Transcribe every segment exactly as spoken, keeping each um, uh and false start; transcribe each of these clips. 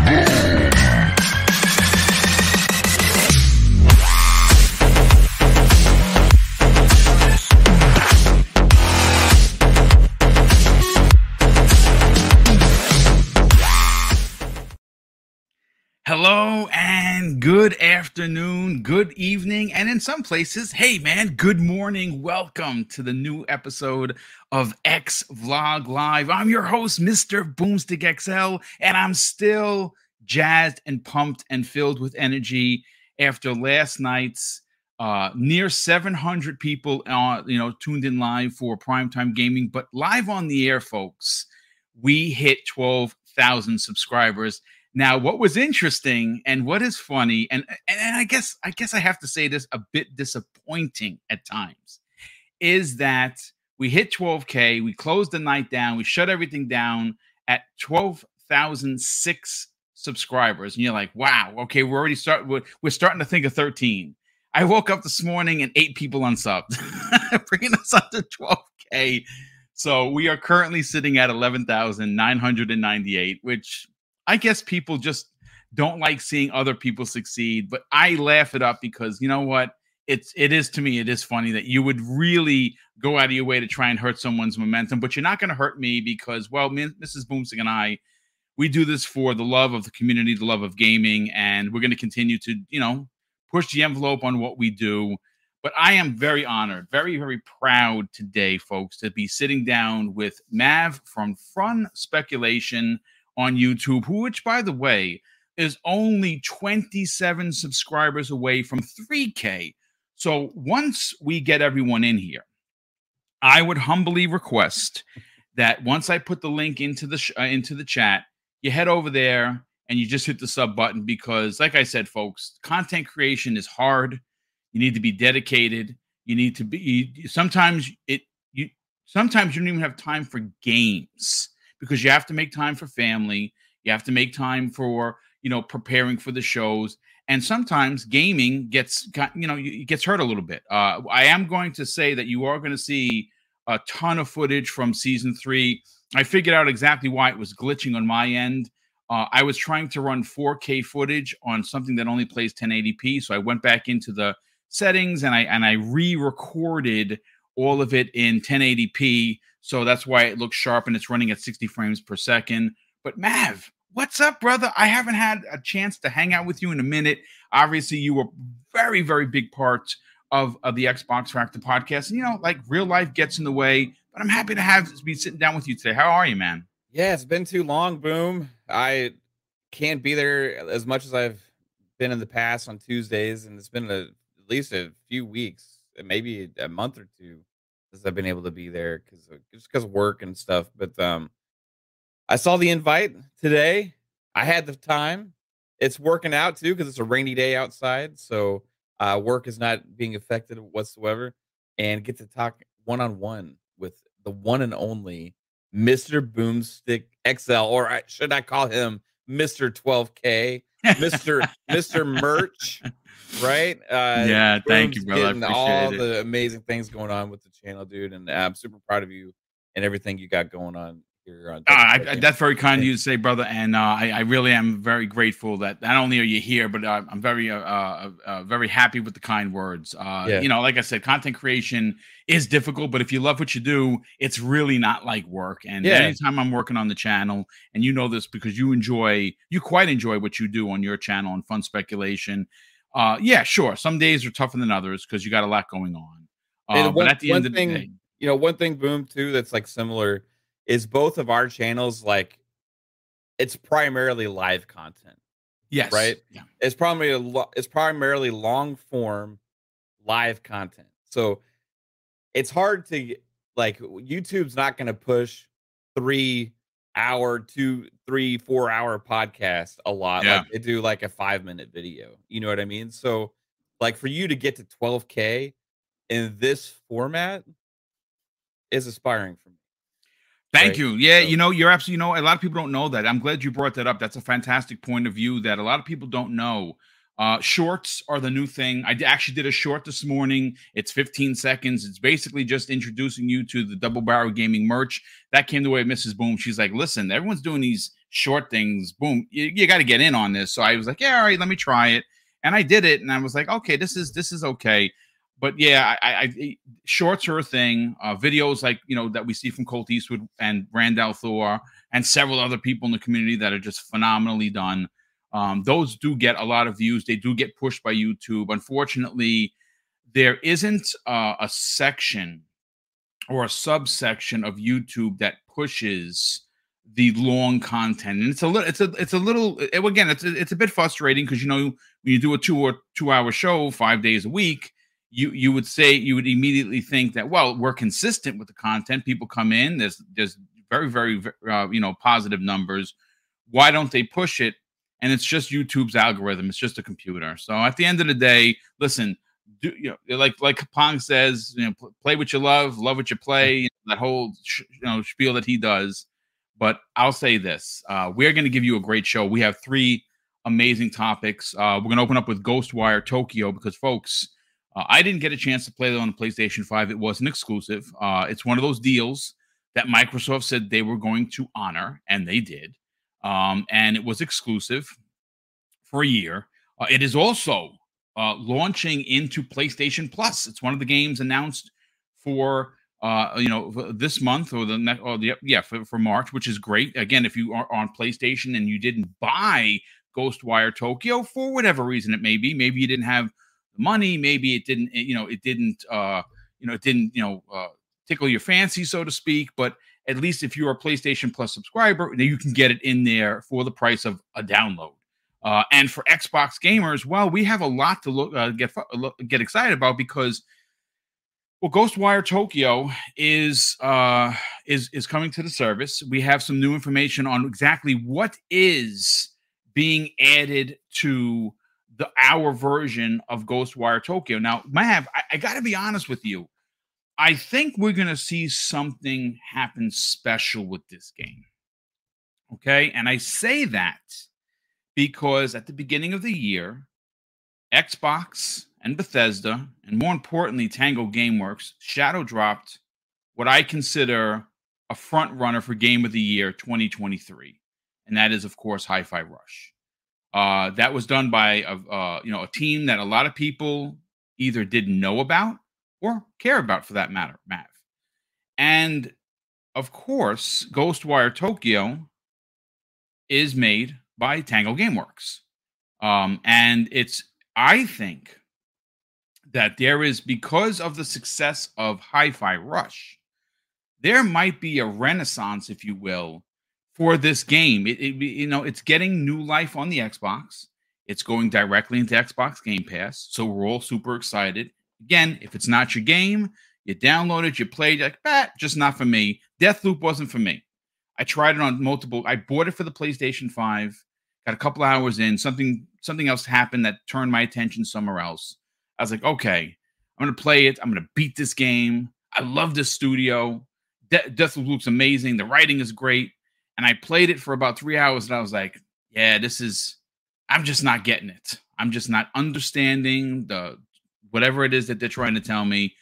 Hello and good afternoon, good evening, and in some places, hey man, good morning. Welcome to the new episode of X Vlog Live. I'm your host, Mister Boomstick X L, and I'm still jazzed and pumped and filled with energy after last night's uh, near seven hundred people, uh, you know, tuned in live for Primetime Gaming. But live on the air, folks, we hit twelve thousand subscribers. Now, what was interesting and what is funny, and, and I guess I guess I have to say this, a bit disappointing at times, is that we hit twelve K, we closed the night down, we shut everything down at twelve thousand six subscribers. And you're like, wow, okay, we're already starting, we're, we're starting to think of thirteen. I woke up this morning and eight people unsubbed, bringing us up to twelve K. So we are currently sitting at eleven thousand nine hundred ninety-eight, which I guess people just don't like seeing other people succeed, but I laugh it up because you know what? It's it is to me, it is funny that you would really go out of your way to try and hurt someone's momentum, but you're not going to hurt me because, well, me, Missus Boomstick and I, we do this for the love of the community, the love of gaming, and we're going to continue to, you know, push the envelope on what we do. But I am very honored, very, very proud today, folks, to be sitting down with Mav from Fun Speculation on YouTube, who, which, by the way, is only twenty-seven subscribers away from three K. So once we get everyone in here, I would humbly request that once I put the link into the sh- uh, into the chat, you head over there and you just hit the sub button because, like I said, folks, content creation is hard. You need to be dedicated. You need to be. You, sometimes it. You sometimes you don't even have time for games, because you have to make time for family. You have to make time for, you know, preparing for the shows. And sometimes gaming gets, you know, it gets hurt a little bit. Uh, I am going to say that you are going to see a ton of footage from season three. I figured out exactly why it was glitching on my end. Uh, I was trying to run four K footage on something that only plays ten eighty p. So I went back into the settings and I and I re-recorded all of it in ten eighty p. So that's why it looks sharp and it's running at sixty frames per second. But Mav, what's up, brother? I haven't had a chance to hang out with you in a minute. Obviously, you were very, very big part of, of the Xbox Factor podcast. And, you know, like real life gets in the way, but I'm happy to have be sitting down with you today. How are you, man? Yeah, it's been too long, Boom. I can't be there as much as I've been in the past on Tuesdays, and it's been a, at least a few weeks, maybe a month or two, I've been able to be there because just because of work and stuff. But um, I saw the invite today. I had the time. It's working out too because it's a rainy day outside, so uh, work is not being affected whatsoever. And get to talk one on one with the one and only Mister Boomstick X L, or I, should I call him Mister twelve K, Mister Mister Merch. Right? Uh, yeah, thank you, brother. I appreciate all it. the amazing things going on with the channel, dude, and I'm super proud of you and everything you got going on here. On uh, I, I, that's very kind of you to say, brother, and uh, I, I really am very grateful that not only are you here, but uh, I'm very, uh, uh, uh, very happy with the kind words. Uh, yeah. You know, like I said, content creation is difficult, but if you love what you do, it's really not like work. And yeah. anytime I'm working on the channel, and you know this because you enjoy, you quite enjoy what you do on your channel on Fun Speculation. Uh, yeah, sure. Some days are tougher than others because you got a lot going on. Uh, one, but at the one end of thing, the day, you know, one thing, Boom, too, that's like similar is both of our channels, like it's primarily live content. Yes. Right. Yeah. It's primarily it's primarily long form live content. So it's hard to like YouTube's not going to push three hour, two, three, four hour podcast a lot. Yeah. Like they do like a five minute video. You know what I mean? So like for you to get to twelve K in this format is aspiring for me. Thank right? you. Yeah, So, you know, you're absolutely, you know, a lot of people don't know that. I'm glad you brought that up. That's a fantastic point of view that a lot of people don't know. Uh, shorts are the new thing. I d- actually did a short this morning. It's fifteen seconds. It's basically just introducing you to the Double Barrel Gaming merch. That came the way of Missus Boom. She's like, listen, everyone's doing these short things, boom, you, you got to get in on this. So I was like, yeah, all right, let me try it, and I did it, and I was like, okay, this is this is okay. But yeah, I, I, I shorts are a thing. Uh, videos like you know that we see from Colt Eastwood and Randall Thor and several other people in the community that are just phenomenally done. Um, those do get a lot of views. They do get pushed by YouTube. Unfortunately, there isn't uh, a section or a subsection of YouTube that pushes the long content, and it's a little, it's a, it's a little. It, again, it's a, it's a bit frustrating because you know when you do a two or two hour show five days a week, you you would say you would immediately think that well we're consistent with the content. People come in. There's there's very very uh, you know positive numbers. Why don't they push it? And it's just YouTube's algorithm. It's just a computer. So at the end of the day, listen, do you know, like like Pong says, you know, pl- play what you love, love what you play. You know, that whole sh- you know spiel that he does. But I'll say this: uh, we're going to give you a great show. We have three amazing topics. Uh, we're going to open up with Ghostwire Tokyo because, folks, uh, I didn't get a chance to play it on the PlayStation five. It wasn't exclusive. Uh, it's one of those deals that Microsoft said they were going to honor, and they did. Um, and it was exclusive for a year. Uh, it is also uh, launching into PlayStation Plus. It's one of the games announced for uh, you know this month or the next, or the yeah for, for March, which is great. Again, if you are on PlayStation and you didn't buy Ghostwire Tokyo for whatever reason it may be, maybe you didn't have the money, maybe it didn't, you know, it didn't, uh, you know, it didn't, you know, uh, tickle your fancy, so to speak, but at least if you're a PlayStation Plus subscriber, then you can get it in there for the price of a download. Uh, and for Xbox gamers, well, we have a lot to look uh, get look, get excited about because, well, Ghostwire Tokyo is uh, is is coming to the service. We have some new information on exactly what is being added to the our version of Ghostwire Tokyo. Now, Mav, I, I got to be honest with you. I think we're going to see something happen special with this game. Okay. And I say that because at the beginning of the year, Xbox and Bethesda, and more importantly, Tango Gameworks, shadow dropped what I consider a front runner for Game of the Year twenty twenty-three. And that is, of course, Hi-Fi Rush. Uh, that was done by a, uh, you know, a team that a lot of people either didn't know about or care about, for that matter, Mav. And of course, Ghostwire Tokyo is made by Tango Gameworks. Um, and it's, I think that there is, because of the success of Hi-Fi Rush, there might be a renaissance, if you will, for this game. It, it, you know, it's getting new life on the Xbox. It's going directly into Xbox Game Pass. So we're all super excited. Again, if it's not your game, you download it, you play it, like, bah, just not for me. Deathloop wasn't for me. I tried it on multiple. I bought it for the PlayStation five, got a couple hours in, something something else happened that turned my attention somewhere else. I was like, okay, I'm going to play it. I'm going to beat this game. I love this studio. De- Deathloop looks amazing. The writing is great. And I played it for about three hours, and I was like, yeah, this is, I'm just not getting it. I'm just not understanding the whatever it is that they're trying to tell me.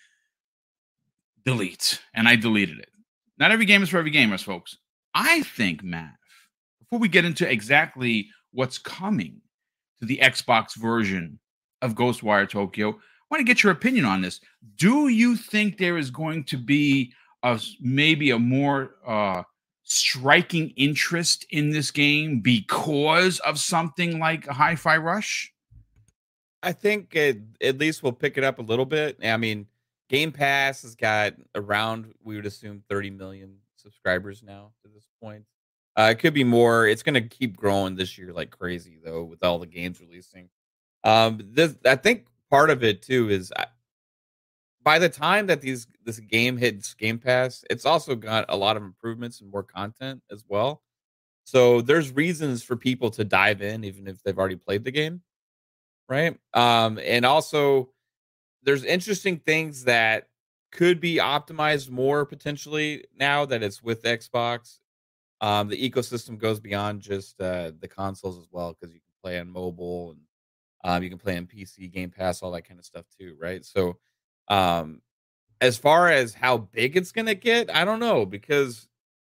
Delete. And I deleted it. Not every game is for every gamers, folks. I think, Mav, before we get into exactly what's coming to the Xbox version of Ghostwire Tokyo, I want to get your opinion on this. Do you think there is going to be a maybe a more uh, striking interest in this game because of something like a Hi-Fi Rush? I think it, at least we'll pick it up a little bit. I mean, Game Pass has got around, we would assume, thirty million subscribers now to this point. Uh, it could be more. It's going to keep growing this year like crazy, though, with all the games releasing. Um, this, I think part of it too is I, by the time that these this game hits Game Pass, it's also got a lot of improvements and more content as well. So there's reasons for people to dive in, even if they've already played the game, right? Um, and also there's interesting things that could be optimized more potentially now that it's with Xbox. Um, the ecosystem goes beyond just uh, the consoles as well, because you can play on mobile and um, you can play on P C, Game Pass, all that kind of stuff too, right? So, um, as far as how big it's gonna get, I don't know, because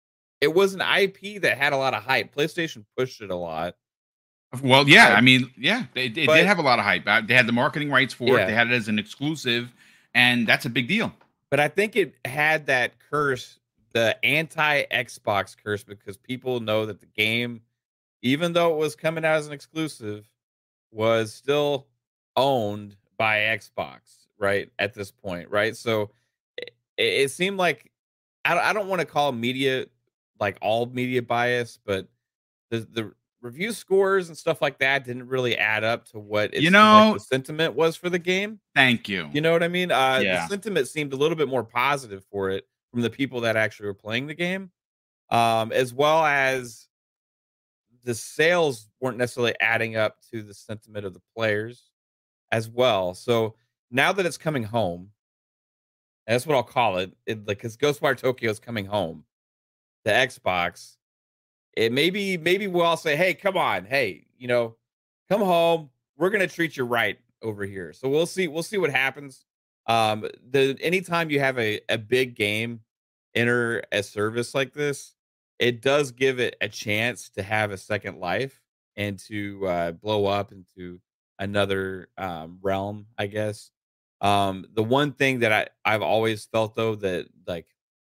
it was an I P that had a lot of hype. PlayStation pushed it a lot. Well, yeah, I I mean, yeah, they, they did but have a lot of hype. Uh, They had the marketing rights for it. They yeah, had it as an exclusive, and that's a big deal. but I think it had that curse, the anti-Xbox curse, because people know that the game, even though it was coming out as an exclusive, was still owned by Xbox, right? At this point, right? So it, it seemed like I don't, I don't want to call media like all media bias, but the the review scores and stuff like that didn't really add up to what it You seemed like know, the sentiment was for the game. thank you. You know what I mean? Uh, the Yeah. sentiment seemed a little bit more positive for it from the people that actually were playing the game, um, as well as the sales weren't necessarily adding up to the sentiment of the players as well. So now that it's coming home, that's what I'll call it. It like because Ghostwire Tokyo is coming home, the Xbox. It maybe maybe we'll all say, hey, come on, hey, you know, come home. We're gonna treat you right over here. So we'll see. We'll see what happens. Um, the anytime you have a, a big game enter a service like this, it does give it a chance to have a second life and to uh, blow up into another um, realm, I guess. Um, the one thing that I, I've always felt though that like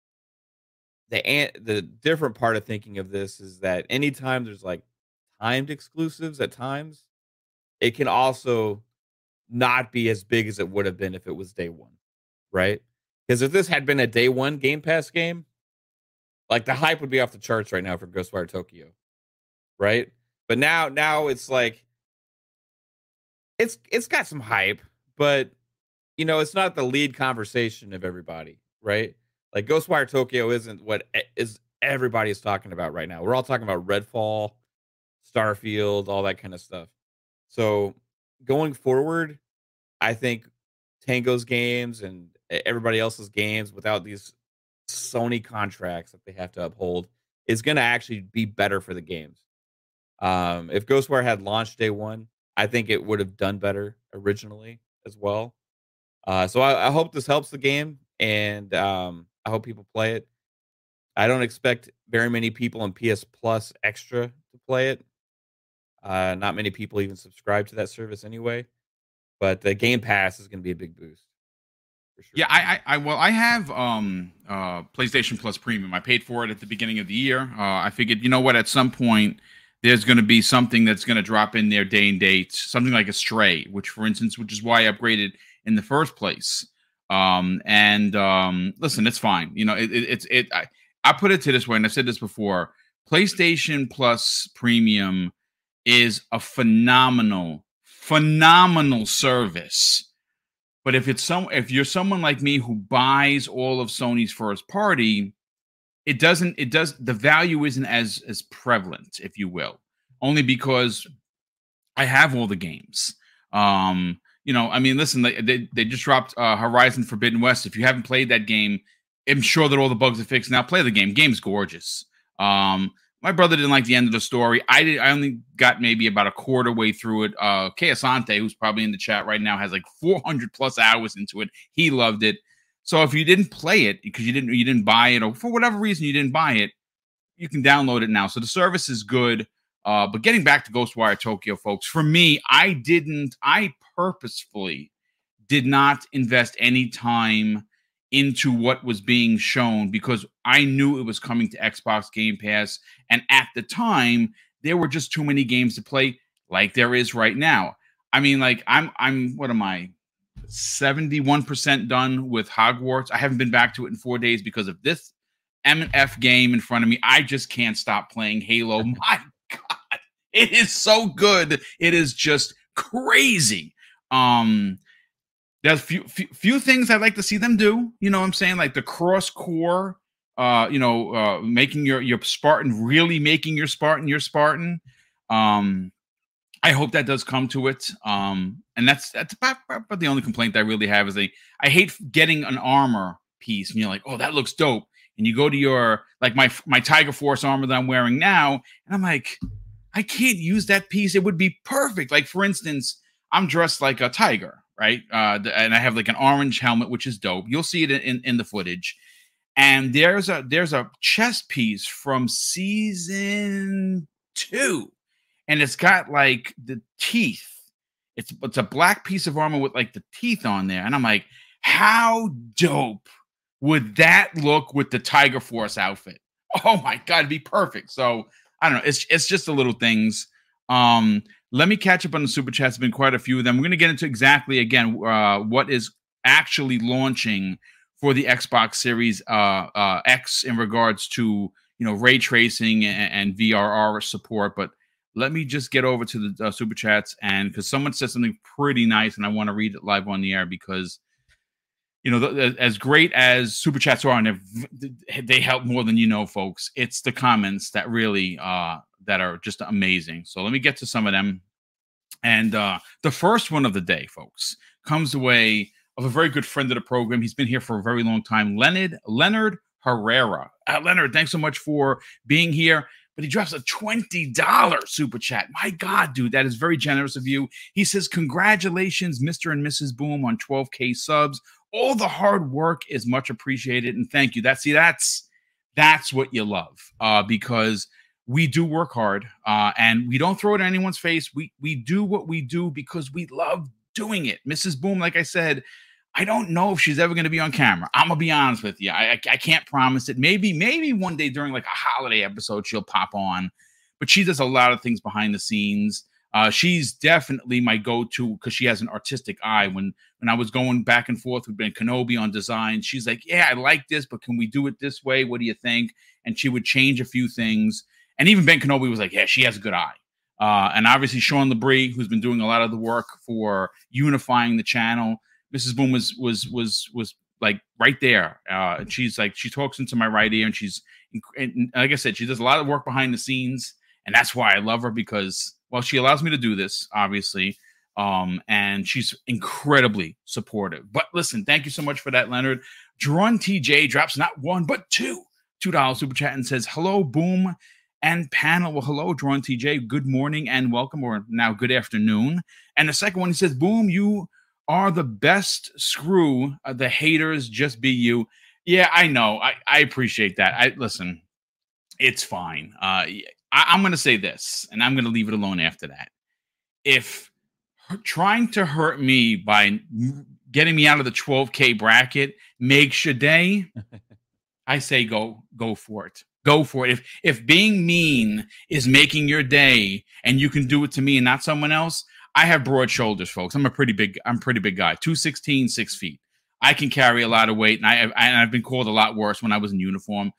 the an- the different part of thinking of this is that anytime there's like timed exclusives at times, it can also not be as big as it would have been if it was day one, right? Because if this had been a day one Game Pass game, like the hype would be off the charts right now for Ghostwire Tokyo, right? But now, now it's like it's it's got some hype, but you know, it's not the lead conversation of everybody, right? Like Ghostwire Tokyo isn't what e- is everybody is talking about right now. We're all talking about Redfall, Starfield, all that kind of stuff. So going forward, I think Tango's games and e- everybody else's games without these Sony contracts that they have to uphold is going to actually be better for the games. Um, if Ghostwire had launched day one, I think it would have done better originally as well. Uh, so I, I hope this helps the game, and um, I hope people play it. I don't expect very many people on P S Plus Extra to play it. Uh, not many people even subscribe to that service anyway. But the Game Pass is going to be a big boost for sure. Yeah, I, I, I, well, I have um, uh, PlayStation Plus Premium. I paid for it at the beginning of the year. Uh, I figured, you know what, at some point there's going to be something that's going to drop in there day and date, something like a Stray, which, for instance, which is why I upgraded in the first place. Um, and um, listen, it's fine. You know, it, it, it's it. I, I put it to this way, and I've said this before: PlayStation Plus Premium is a phenomenal, phenomenal service. But if it's some, if you're someone like me who buys all of Sony's first party, it doesn't. It does. The value isn't as as prevalent, if you will, only because I have all the games. Um, you know, I mean, listen, they they, they just dropped uh, Horizon Forbidden West. If you haven't played that game, I'm sure that all the bugs are fixed now. Play the game. Game's gorgeous. Um, my brother didn't like the end of the story. I did. I only got maybe about a quarter way through it. Uh, Keasante, who's probably in the chat right now, has like four hundred plus hours into it. He loved it. So if you didn't play it because you didn't you didn't buy it, or for whatever reason you didn't buy it, you can download it now. So the service is good. Uh, but getting back to Ghostwire Tokyo, folks, for me, I didn't, I purposefully did not invest any time into what was being shown because I knew it was coming to Xbox Game Pass. And at the time, there were just too many games to play like there is right now. I mean, like, I'm, I'm, what am I? seventy-one percent done with Hogwarts. I haven't been back to it in four days because of this M and F game in front of me. I just can't stop playing Halo. My God, it is so good. It is just crazy. Um, there's few, few few things I'd like to see them do. You know what I'm saying? Like the cross core, uh, you know, uh, making your your Spartan, really making your Spartan your Spartan. Um, I hope that does come to it. Um, and that's that's about, about the only complaint I really have is they I hate getting an armor piece and you're like, oh, that looks dope. And you go to your like my my Tiger Force armor that I'm wearing now, and I'm like, I can't use that piece. It would be perfect. Like for instance, I'm dressed like a tiger, right? Uh, and I have like an orange helmet, which is dope. You'll see it in in the footage. and there's a there's a chest piece from season two, and it's got like the teeth. It's it's a black piece of armor with like the teeth on there, and I'm like, how dope would that look with the Tiger Force outfit? Oh my god, it'd be perfect. So I don't know. It's it's just the little things. Um, let me catch up on the super chats. There's been quite a few of them. We're going to get into exactly again uh, what is actually launching for the Xbox Series uh, uh, X in regards to you know ray tracing and, and V R R support. But let me just get over to the uh, super chats, and because someone said something pretty nice, and I want to read it live on the air because you know, the, as great as super chats are, and they help more than you know, folks. It's the comments that really uh, that are just amazing. So let me get to some of them. And uh, the first one of the day, folks, comes the way of a very good friend of the program. He's been here for a very long time, Leonard Leonard Herrera. Uh, Leonard, thanks so much for being here. But he drops a twenty dollars super chat. My God, dude, that is very generous of you. He says, congratulations, Mister and Missus Boom, on twelve K subs. All the hard work is much appreciated, and thank you. That's see, that's that's what you love, uh, because we do work hard, uh, and we don't throw it in anyone's face. We we do what we do because we love doing it. Missus Boom, like I said, I don't know if she's ever going to be on camera. I'm gonna be honest with you. I, I I can't promise it. Maybe maybe one day during like a holiday episode she'll pop on, but she does a lot of things behind the scenes. Uh, she's definitely my go-to because she has an artistic eye. When when I was going back and forth with Ben Kenobi on design, she's like, yeah, I like this, but can we do it this way? What do you think? And she would change a few things. And even Ben Kenobi was like, yeah, she has a good eye. Uh, and obviously Sean Labrie, who's been doing a lot of the work for unifying the channel. Missus Boom was was was was like right there. Uh, and she's like, she talks into my right ear, and she's and like I said, she does a lot of work behind the scenes, and that's why I love her because, well, she allows me to do this, obviously, um, and she's incredibly supportive. But listen, thank you so much for that, Leonard. Jerron T J drops not one but two two dollars super chat and says, "Hello, Boom and panel." Well, hello, Jerron T J. Good morning and welcome, or now good afternoon. And the second one, he says, "Boom, you are the best. Screw uh, the haters. Just be you." Yeah, I know. I, I appreciate that. I listen. It's fine. Uh, I, I'm going to say this, and I'm going to leave it alone after that. If trying to hurt me by getting me out of the twelve K bracket makes your day, I say go go for it. Go for it. If if being mean is making your day, and you can do it to me and not someone else, I have broad shoulders, folks. I'm a pretty big. I'm a pretty big guy. two sixteen, six feet. I can carry a lot of weight, and I and I've been called a lot worse when I was in uniform.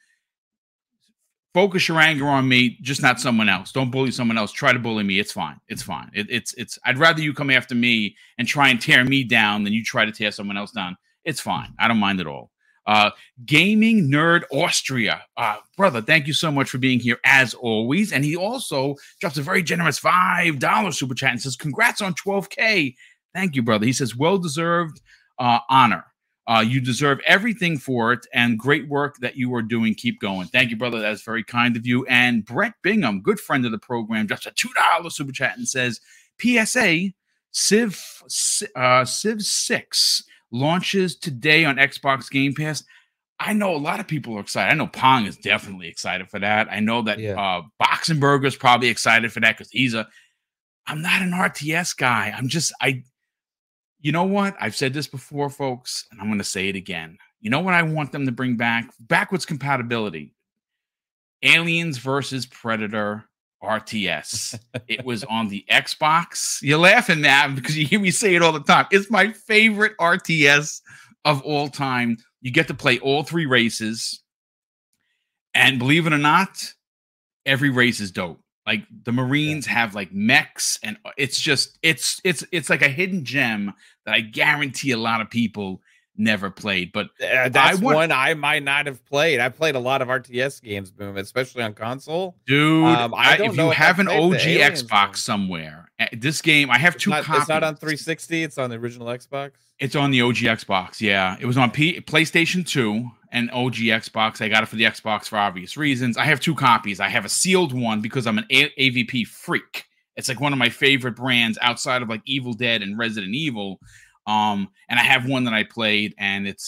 Focus your anger on me, just not someone else. Don't bully someone else. Try to bully me. It's fine. It's fine. It, it's it's. I'd rather you come after me and try and tear me down than you try to tear someone else down. It's fine. I don't mind at all. Uh, Gaming Nerd Austria, uh, brother, thank you so much for being here as always. And he also drops a very generous five dollars super chat and says, "Congrats on twelve K." Thank you, brother. He says, "Well deserved uh, honor. Uh, you deserve everything for it, and great work that you are doing. Keep going." Thank you, brother. That's very kind of you. And Brett Bingham, good friend of the program, drops a two dollars super chat and says, "P S A, Civ, uh, Civ six launches today on Xbox Game Pass." I know a lot of people are excited. I know Pong is definitely excited for that. I know that Yeah. uh, Boxenberger is probably excited for that because he's a – I'm not an R T S guy. I'm just – I. You know what? I've said this before, folks, and I'm going to say it again. You know what I want them to bring back? Backwards compatibility. Aliens versus Predator R T S. It was on the Xbox. You're laughing now because you hear me say it all the time. It's my favorite R T S of all time. You get to play all three races. And believe it or not, every race is dope. Like the Marines yeah. have like mechs, and it's just it's it's it's like a hidden gem that I guarantee a lot of people never played. But uh, that's I want, one I might not have played. I played a lot of R T S games, Boom, especially on console. Dude, um, I don't if know you if have an O G Xbox game. somewhere, this game I have it's two not, copies. It's not on three sixty. It's on the original Xbox. It's on the O G Xbox. Yeah, it was on P- PlayStation two. And O G Xbox. I got it for the Xbox for obvious reasons. I have two copies. I have a sealed one because I'm an A- AVP freak. It's like one of my favorite brands outside of like Evil Dead and Resident Evil. Um, and I have one that I played, and it's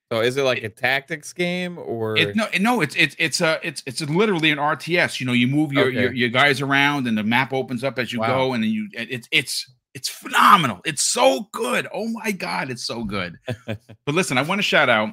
So is it like It, a tactics game it or no no it's it's it's a it's it's literally an R T S. You know, you move your, your okay? your guys around and the map opens up as you Wow. go, and then you it's it's it's phenomenal. It's so good. Oh my god, it's so good. But listen, I want to shout out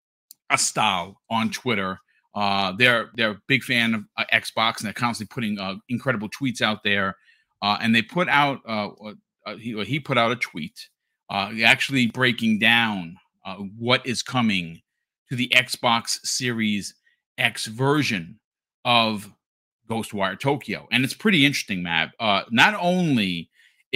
Astal on Twitter. Uh, they're they're a big fan of uh, Xbox, and they're constantly putting uh, incredible tweets out there. Uh, and they put out uh, uh, he he put out a tweet, uh, actually breaking down uh, what is coming to the Xbox Series X version of Ghostwire Tokyo, and it's pretty interesting, Matt. Uh, not only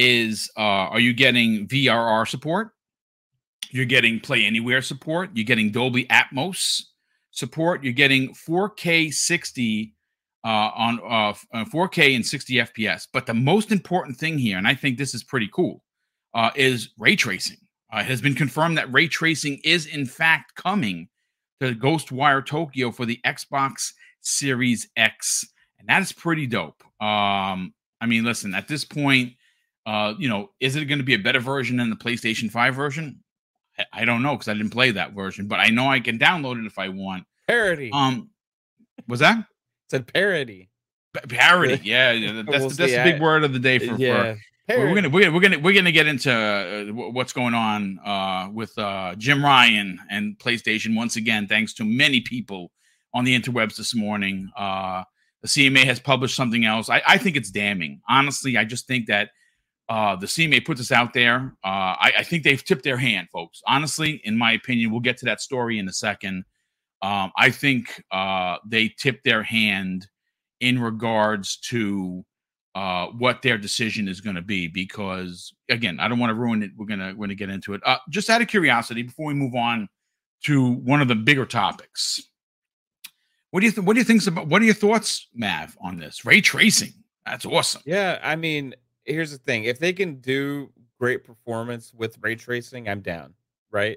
is uh, are you getting V R R support, you're getting Play Anywhere support. You're getting Dolby Atmos support. You're getting four K sixty uh, on uh, four K and sixty F P S. But the most important thing here, and I think this is pretty cool, uh, is ray tracing. Uh, it has been confirmed that ray tracing is in fact coming to Ghostwire Tokyo for the Xbox Series X, and that is pretty dope. Um, I mean, listen, at this point, uh, you know, is it going to be a better version than the PlayStation five version? I don't know because I didn't play that version, but I know I can download it if I want. Parody. Um, was that Said parody? P- parody? Yeah, yeah, that's We'll the, see. that's the I, big word of the day for. yeah, for we're parody. gonna we're gonna we're gonna we're gonna get into uh, what's going on uh, with uh, Jim Ryan and PlayStation once again. Thanks to many people on the interwebs this morning, uh, the C M A has published something else. I, I think it's damning. Honestly, I just think that uh, the C M A put this out there. Uh, I, I think they've tipped their hand, folks. Honestly, in my opinion, we'll get to that story in a second. Um, I think uh, they tipped their hand in regards to uh, what their decision is going to be. Because again, I don't want to ruin it. We're gonna we're gonna get into it. Uh, just out of curiosity, before we move on to one of the bigger topics, what do you th- what do you think about? What are your thoughts, Mav, on this ray tracing? That's awesome. Yeah, I mean, here's the thing: if they can do great performance with ray tracing, I'm down. Right?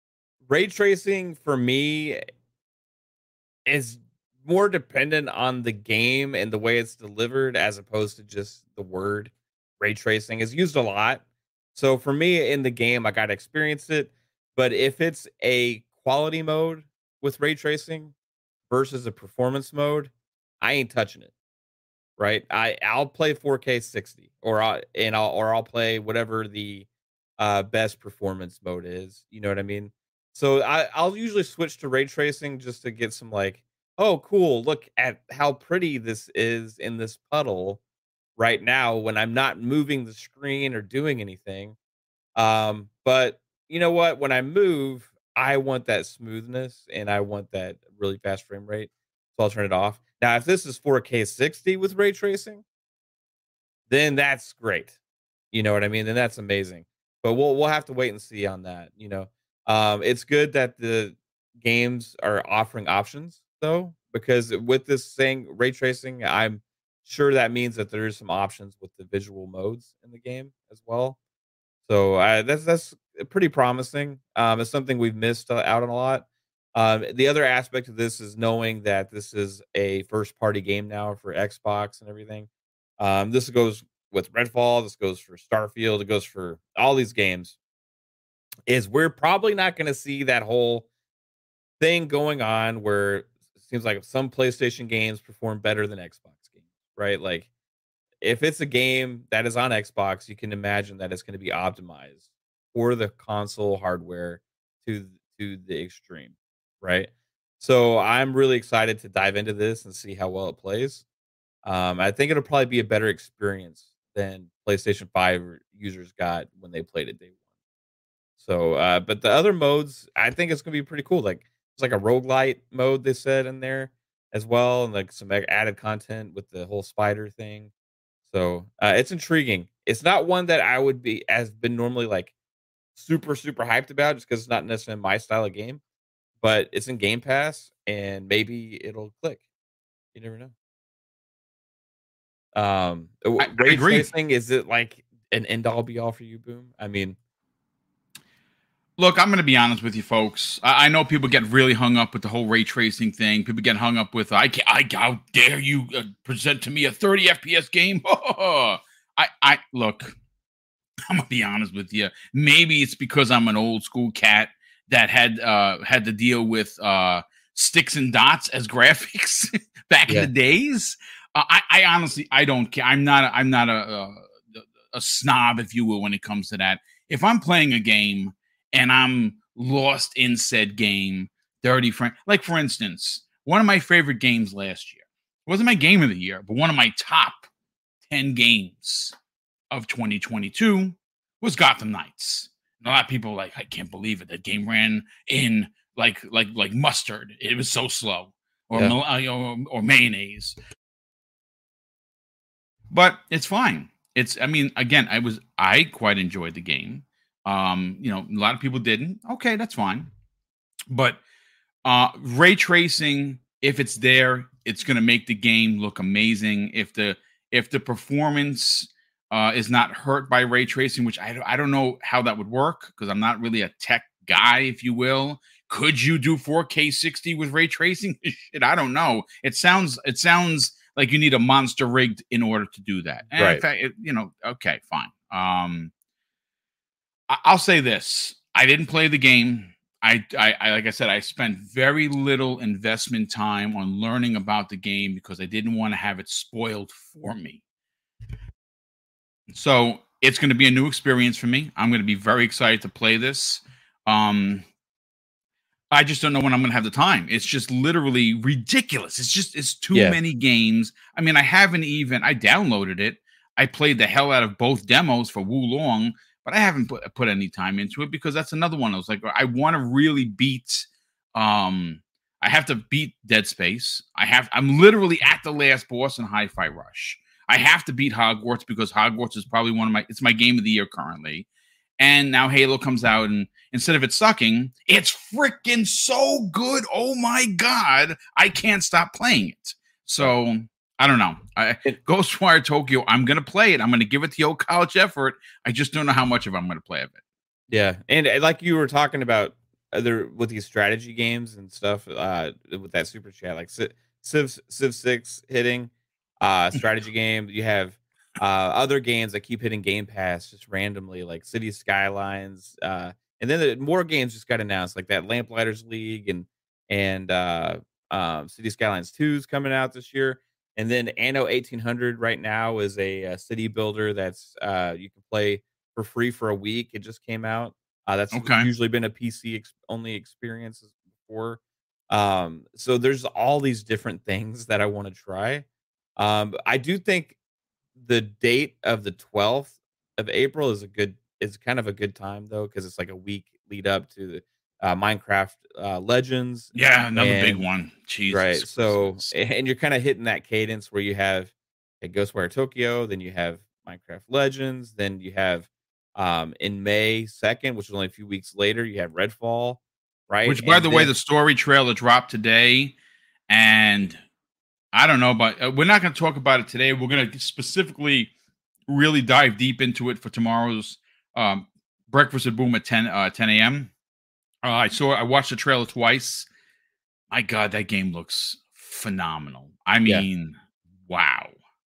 Ray tracing for me is more dependent on the game and the way it's delivered as opposed to just the word ray tracing is used a lot. So for me in the game, I got to experience it. But if it's a quality mode with ray tracing versus a performance mode, I ain't touching it. Right? I I'll play four K sixty or I and I'll or I'll play whatever the uh best performance mode is. You know what I mean? So I I'll usually switch to ray tracing just to get some like, oh cool, look at how pretty this is in this puddle right now when I'm not moving the screen or doing anything. Um but you know what? When I move, I want that smoothness and I want that really fast frame rate. So I'll turn it off. Now, if this is four K sixty with ray tracing, then that's great. You know what I mean? Then that's amazing. But we'll we'll have to wait and see on that. You know, um, it's good that the games are offering options though, because with this saying ray tracing, I'm sure that means that there is some options with the visual modes in the game as well. So uh, that's that's pretty promising. Um, it's something we've missed uh, out on a lot. Um, the other aspect of this is knowing that this is a first party game now for Xbox and everything. Um, this goes with Redfall. This goes for Starfield. It goes for all these games. Is we're probably not going to see that whole thing going on where it seems like some PlayStation games perform better than Xbox games, right? Like if it's a game that is on Xbox, you can imagine that it's going to be optimized for the console hardware to to the extreme, right? So I'm really excited to dive into this and see how well it plays. Um, I think it'll probably be a better experience than PlayStation five users got when they played it day one. So, uh, but the other modes, I think it's gonna be pretty cool. Like it's like a roguelite mode they said in there as well, and like some added content with the whole spider thing. So uh, it's intriguing. It's not one that I would be as been normally like super super hyped about, just because it's not necessarily my style of game. But it's in Game Pass, and maybe it'll click. You never know. Um, w- I, I ray agree. tracing is it like an end all be all for you, Boom? I mean, Look, I'm going to be honest with you, folks. I, I know people get really hung up with the whole ray tracing thing. People get hung up with, I, can't, I how dare you uh, present to me a thirty F P S game? I, I look. I'm gonna be honest with you. Maybe it's because I'm an old school cat that had uh, had to deal with uh, sticks and dots as graphics back Yeah. in the days. Uh, I, I honestly, I don't care. I'm not, a, I'm not a, a a snob, if you will, when it comes to that. If I'm playing a game and I'm lost in said game, dirty friend, like for instance, one of my favorite games last year wasn't my game of the year, but one of my top ten games of twenty twenty-two was Gotham Knights. And a lot of people were like, I can't believe it. That game ran in like like like mustard. It was so slow, or yeah. or, or mayonnaise. But it's fine. It's, I mean, again, I was, I quite enjoyed the game. Um, you know, a lot of people didn't. Okay, that's fine. But uh, ray tracing, if it's there, it's going to make the game look amazing. If the if the performance uh, is not hurt by ray tracing, which I I don't know how that would work because I'm not really a tech guy, if you will. Could you do four K sixty with ray tracing? Shit, I don't know. It sounds it sounds. like you need a monster rigged in order to do that. And right. in fact, it, you know, okay, fine. Um, I, I'll say this. I didn't play the game. I, I, I, like I said, I spent very little investment time on learning about the game because I didn't want to have it spoiled for me. So it's going to be a new experience for me. I'm going to be very excited to play this. Um, I just don't know when I'm going to have the time. It's just literally ridiculous. It's just, it's too yeah. many games. I mean, I haven't even, I downloaded it. I played the hell out of both demos for Wo Long, but I haven't put, put any time into it because that's another one. I was like, I want to really beat, um, I have to beat Dead Space. I have, I'm literally at the last boss in Hi-Fi Rush. I have to beat Hogwarts because Hogwarts is probably one of my, it's my game of the year currently. And now Halo comes out, and instead of it sucking, it's freaking so good. Oh my God. I can't stop playing it. So I don't know. I, Ghostwire Tokyo, I'm going to play it. I'm going to give it the old college effort. I just don't know how much of I'm going to play of it. Yeah. And like you were talking about other with these strategy games and stuff, uh, with that super chat, like Civ, Civ, Civ six hitting, uh, strategy game. You have Uh, other games that keep hitting Game Pass just randomly, like City Skylines, uh, and then the, more games just got announced, like that Lamplighters League and and uh, um, City Skylines two is coming out this year, and then Anno eighteen hundred right now is a, a city builder that's uh, you can play for free for a week. It just came out. Uh, that's okay. usually been a P C ex- only experience before. Um, so there's all these different things that I want to try. Um, I do think the date of the twelfth of April is a good is kind of a good time though, because it's like a week lead up to the uh, Minecraft uh, Legends. Yeah, another and, big one. Jesus. Right. So and you're kind of hitting that cadence where you have a Ghostwire Tokyo, then you have Minecraft Legends, then you have um in May second, which is only a few weeks later, you have Redfall, right? Which by and the then, way, the story trailer dropped today, and I don't know, but uh, we're not going to talk about it today. We're going to specifically really dive deep into it for tomorrow's um, Breakfast at Boom at ten a.m. Uh, I saw, I watched the trailer twice. My God, that game looks phenomenal. I mean, yeah. wow.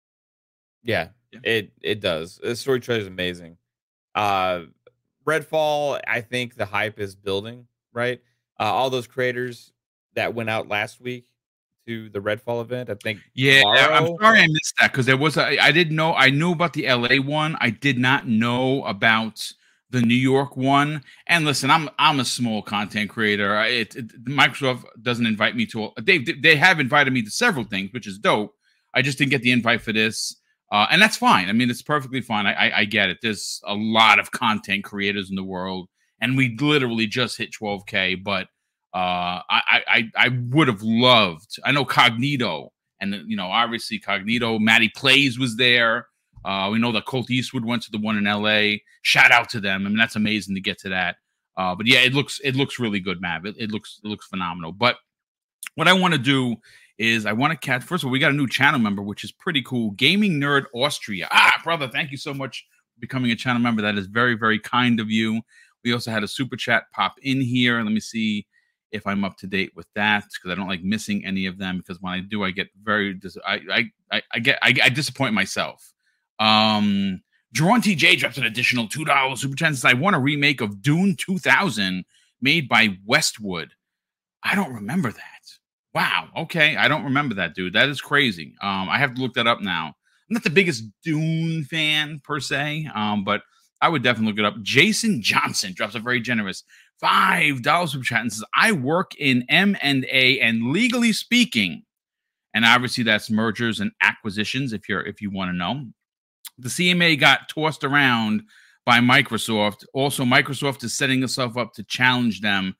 Yeah, yeah, it it does. The story trailer is amazing. Uh, Redfall, I think the hype is building, right? Uh, all those creators that went out last week to the Redfall event, I think. Yeah, tomorrow. I'm sorry I missed that because there was a, I didn't know. I knew about the L A one. I did not know about the New York one. And listen, I'm I'm a small content creator. It, it Microsoft doesn't invite me to. They they have invited me to several things, which is dope. I just didn't get the invite for this, uh, and that's fine. I mean, it's perfectly fine. I, I I get it. There's a lot of content creators in the world, and we literally just hit twelve K, but. Uh, I, I, I would have loved, I know Cognito and, you know, obviously Cognito, Matty Plays was there. Uh, we know that Colt Eastwood went to the one in L A. Shout out to them. I mean, that's amazing to get to that. Uh, but yeah, it looks, it looks really good, Mav. It, it looks, it looks phenomenal. But what I want to do is I want to catch, first of all, we got a new channel member, which is pretty cool. Gaming Nerd Austria. Ah, brother, thank you so much for becoming a channel member. That is very, very kind of you. We also had a super chat pop in here. Let me see if I'm up to date with that, because I don't like missing any of them, because when I do, I get very, dis- I, I, I get, I, I disappoint myself. Um, Jerron T J drops an additional two dollars super chat. I want a remake of Dune two thousand. made by Westwood. I don't remember that. Wow. Okay. I don't remember that, dude. That is crazy. Um, I have to look that up now. I'm not the biggest Dune fan per se, um, but I would definitely look it up. Jason Johnson drops a very generous five dollars super chat and says, I work in M and A and legally speaking, and obviously that's mergers and acquisitions if you're if you want to know. The C M A got tossed around by Microsoft. Also, Microsoft is setting itself up to challenge them.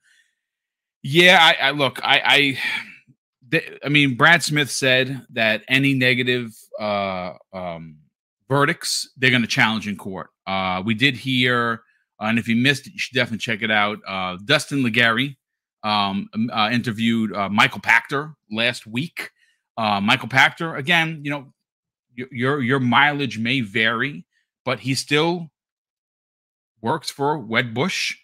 Yeah, I, I look, I, I, th- I mean, Brad Smith said that any negative uh, um, verdicts they're going to challenge in court. Uh, we did hear, uh, and if you missed it, you should definitely check it out. Uh, Dustin Legary um, uh, interviewed uh, Michael Pachter last week. Uh, Michael Pachter, again, you know, your, your your mileage may vary, but he still works for Wedbush.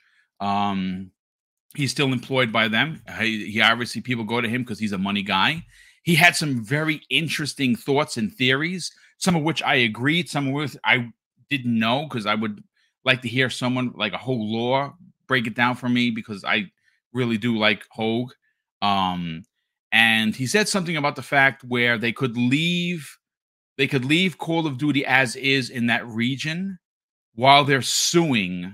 Um, He's still employed by them. He, he obviously, people go to him because he's a money guy. He had some very interesting thoughts and theories, some of which I agreed, some of which I didn't know, because I would like to hear someone like a whole law break it down for me, because I really do like Hogue. Um, and he said something about the fact where they could leave, they could leave Call of Duty as is in that region while they're suing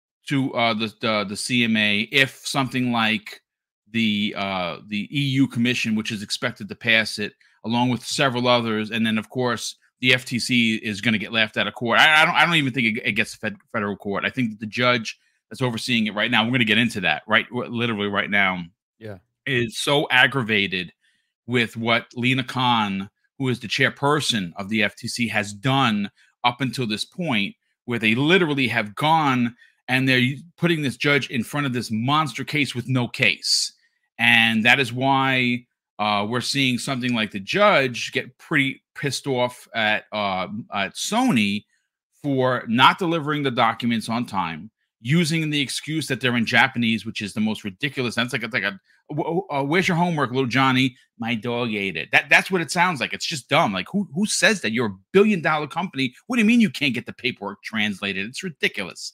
to uh, the, the the C M A if something like the uh, the E U Commission, which is expected to pass it, along with several others, and then of course the F T C is going to get laughed out of court. I, I don't I don't even think it, it gets fed, federal court. I think that the judge that's overseeing it right now, we're going to get into that right literally right now. Yeah, is so aggravated with what Lena Khan, who is the chairperson of the F T C, has done up until this point, where they literally have gone and they're putting this judge in front of this monster case with no case. And that is why uh, we're seeing something like the judge get pretty pissed off at, uh, at Sony for not delivering the documents on time, using the excuse that they're in Japanese, which is the most ridiculous. That's like, it's like a, uh, where's your homework, little Johnny? My dog ate it. That, that's what it sounds like. It's just dumb. Like, who, who says that? You're a billion dollar company. What do you mean you can't get the paperwork translated? It's ridiculous.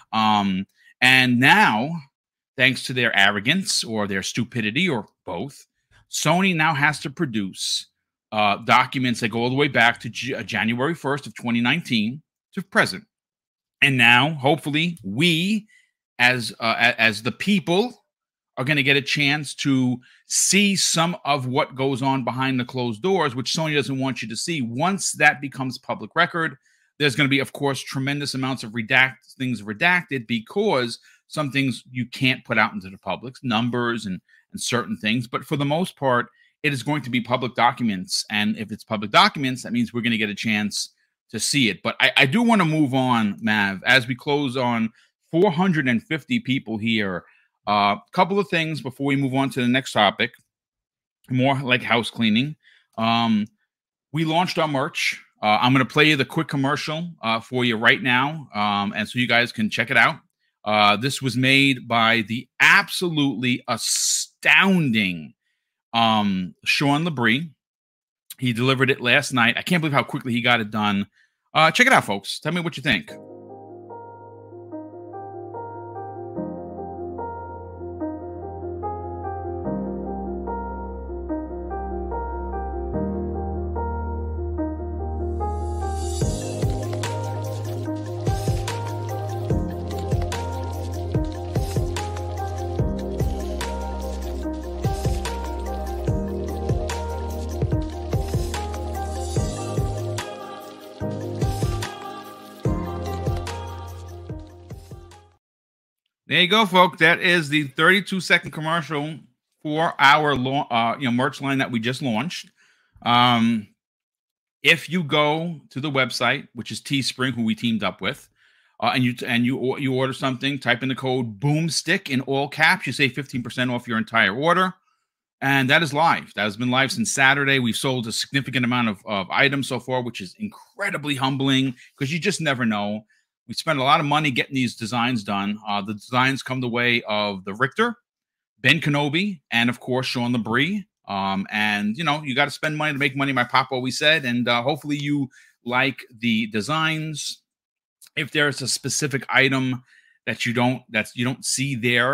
Um, and now, thanks to their arrogance or their stupidity or both, Sony now has to produce uh, documents that go all the way back to J- January first of twenty nineteen to present. And now, hopefully, we as uh, as the people are going to get a chance to see some of what goes on behind the closed doors, which Sony doesn't want you to see. Once that becomes public record, there's going to be, of course, tremendous amounts of redact things redacted, because some things you can't put out into the public, numbers and, and certain things. But for the most part, it is going to be public documents. And if it's public documents, that means we're going to get a chance to see it. But I, I do want to move on, Mav, as we close on four hundred fifty people here. A uh, couple of things before we move on to the next topic, more like house cleaning. Um, we launched our merch. Uh, I'm going to play you the quick commercial uh, for you right now, um, and so you guys can check it out. Uh, this was made by the absolutely astounding um, Sean Labrie. He delivered it last night. I can't believe how quickly he got it done. Uh, check it out, folks. Tell me what you think. There you go, folks. That is the thirty-two second commercial for our uh, you know merch line that we just launched. Um, if you go to the website, which is Teespring, who we teamed up with, uh, and you and you you order something, type in the code Boomstick in all caps. You save fifteen percent off your entire order, and that is live. That has been live since Saturday. We've sold a significant amount of, of items so far, which is incredibly humbling, because you just never know. We spent a lot of money getting these designs done. Uh, the designs come the way of the Richter, Ben Kenobi, and of course Sean Labrie. Um, and you know, you got to spend money to make money. My pop always said, and uh, hopefully you like the designs. If there's a specific item that you don't that's you don't see there,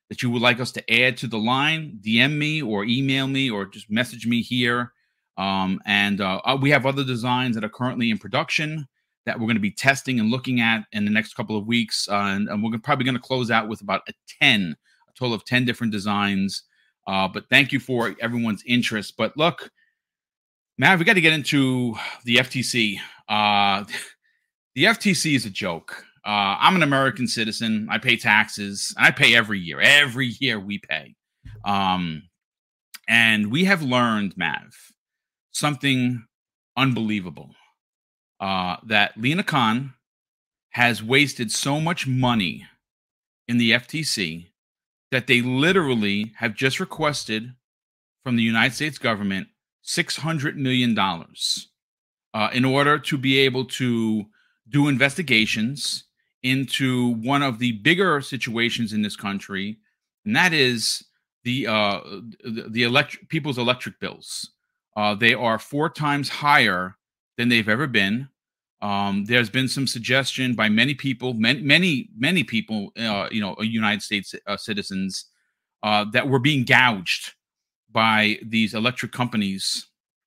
that you would like us to add to the line, D M me or email me or just message me here. Um, and uh, uh, we have other designs that are currently in production that we're going to be testing and looking at in the next couple of weeks. Uh, and, and we're probably going to close out with about a ten, a total of ten different designs. Uh, but thank you for everyone's interest. But look, Matt, we got to get into the F T C. Uh, the F T C is a joke. Uh, I'm an American citizen. I pay taxes. And I pay every year. Every year we pay. Um, and we have learned, Mav, something unbelievable. Uh, that Lina Khan has wasted so much money in the F T C that they literally have just requested from the United States government six hundred million dollars uh, in order to be able to do investigations into one of the bigger situations in this country, and that is the uh, the, the electric people's electric bills. Uh, they are four times higher than they've ever been. Um, there's been some suggestion by many people, many, many, many people, uh, you know, United States uh, citizens, uh, that were being gouged by these electric companies,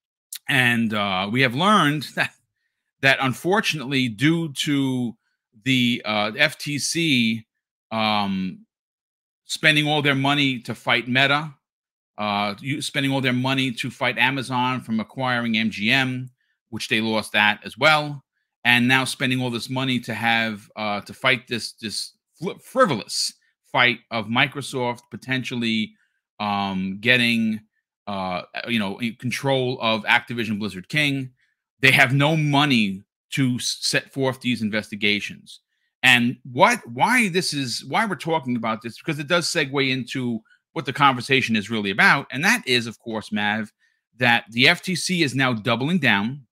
and uh, we have learned that that unfortunately, due to the uh, F T C um, spending all their money to fight Meta, uh, spending all their money to fight Amazon from acquiring M G M, which they lost that as well, and now spending all this money to have uh, to fight this this frivolous fight of Microsoft potentially um, getting uh, you know control of Activision Blizzard King. They have no money to set forth these investigations. And what why this is why we're talking about this, because it does segue into what the conversation is really about, and that is, of course, Mav, that the F T C is now doubling down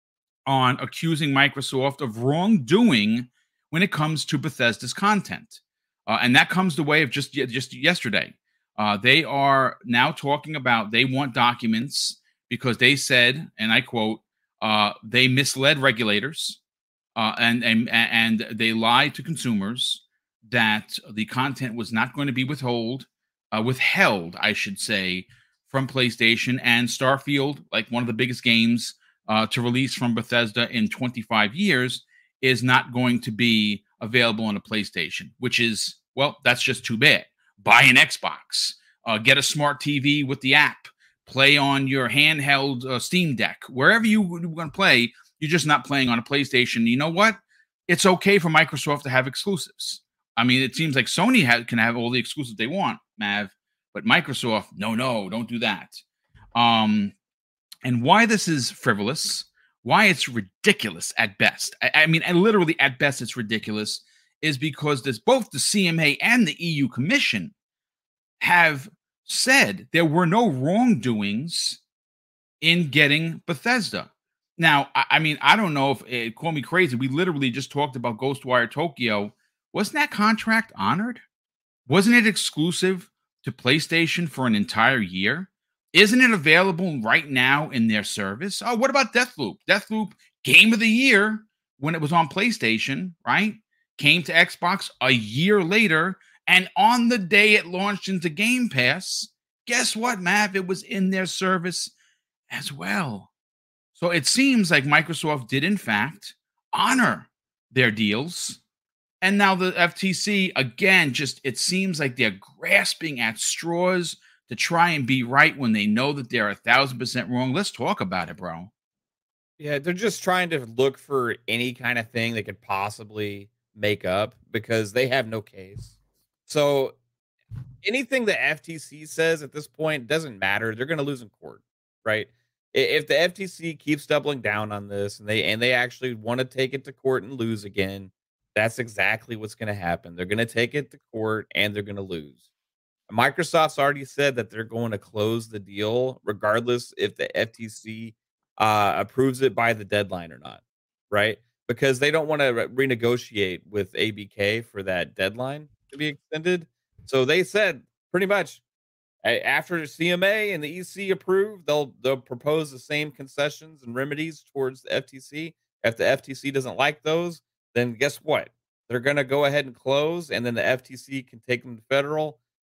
on accusing Microsoft of wrongdoing when it comes to Bethesda's content. Uh, and that comes the way of just, just yesterday. Uh, they are now talking about they want documents because they said, and I quote, uh, they misled regulators uh, and, and, and they lied to consumers that the content was not going to be withhold, uh, withheld, I should say, from PlayStation, and Starfield, like one of the biggest games Uh, to release from Bethesda in twenty-five years, is not going to be available on a PlayStation, which is, well, that's just too bad. Buy an Xbox, uh, get a smart T V with the app, play on your handheld uh, Steam Deck, wherever you want to play. You're just not playing on a PlayStation. You know what? It's okay for Microsoft to have exclusives. I mean, it seems like Sony ha- can have all the exclusives they want, Mav, but Microsoft, no, no, don't do that. Um, And why this is frivolous, why it's ridiculous at best. I, I mean, and literally at best, it's ridiculous, is because there's both the C M A and the E U Commission have said there were no wrongdoings in getting Bethesda. Now, I, I mean, I don't know if it call me crazy. We literally just talked about Ghostwire Tokyo. Wasn't that contract honored? Wasn't it exclusive to PlayStation for an entire year? Isn't it available right now in their service? Oh, what about Deathloop? Deathloop, game of the year when it was on PlayStation, right? Came to Xbox a year later, and on the day it launched into Game Pass, guess what, Mav? It was in their service as well. So it seems like Microsoft did, in fact, honor their deals. And now the F T C, again, just it seems like they're grasping at straws to try and be right when they know that they're a thousand percent wrong. Let's talk about it, bro. Yeah, they're just trying to look for any kind of thing they could possibly make up because they have no case. So anything the F T C says at this point doesn't matter. They're going to lose in court, right? I- If the F T C keeps doubling down on this and they and they actually want to take it to court and lose again, that's exactly what's going to happen. They're going to take it to court and they're going to lose. Microsoft's already said that they're going to close the deal regardless if the F T C uh, approves it by the deadline or not, right? Because they don't want to re- renegotiate with A B K for that deadline to be extended. So they said pretty much a- after C M A and the E C approve, they'll they'll propose the same concessions and remedies towards the F T C. If the F T C doesn't like those, then guess what? They're going to go ahead and close, and then the F T C can take them to federal.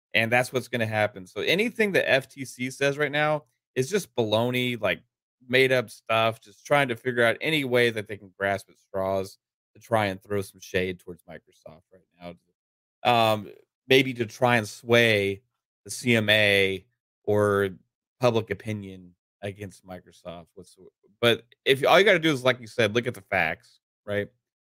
and that's what's going to happen. So anything the F T C says right now is just baloney, like made up stuff, just trying to figure out any way that they can grasp at straws to try and throw some shade towards Microsoft right now. Um, maybe to try and sway the C M A or public opinion against Microsoft. What's but if all you got to do is, like you said, look at the facts, right?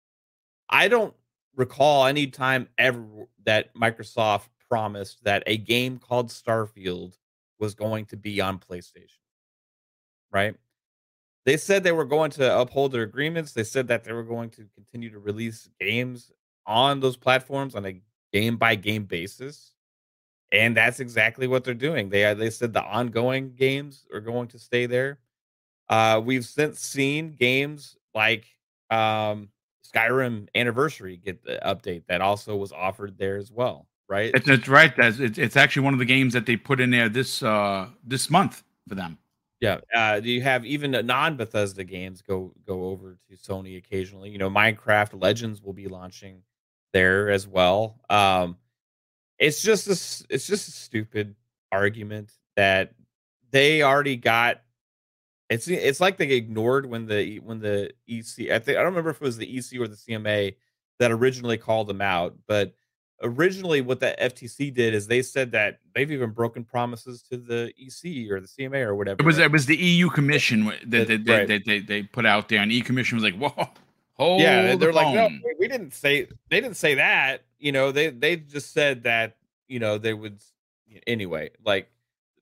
I don't recall any time ever that Microsoft promised that a game called Starfield was going to be on PlayStation, right? They said they were going to uphold their agreements. They said that they were going to continue to release games on those platforms on a game by game basis. And that's exactly what they're doing. They uh, they said the ongoing games are going to stay there. Uh, we've since seen games like um, Skyrim Anniversary get the update that also was offered there as well, right? It's, it's right. That's it's, it's actually one of the games that they put in there this uh this month for them. Yeah. Uh, do you have even non Bethesda games go go over to Sony occasionally? You know, Minecraft Legends will be launching there as well. Um, it's just a, s- it's just a stupid argument that they already got. It's it's like they ignored when the when the E C. I think I don't remember if it was the E C or the C M A that originally called them out, but originally what the F T C did is they said that they've even broken promises to the E C or the C M A or It whatever. was Right? it was the E U Commission w- that That, that they, right. they, they, they put out there, and the E U Commission was like, "Whoa, hold Yeah, the they're like, no, phone." we we didn't say they didn't say that. You know, they they just said that, you know, they would anyway. Like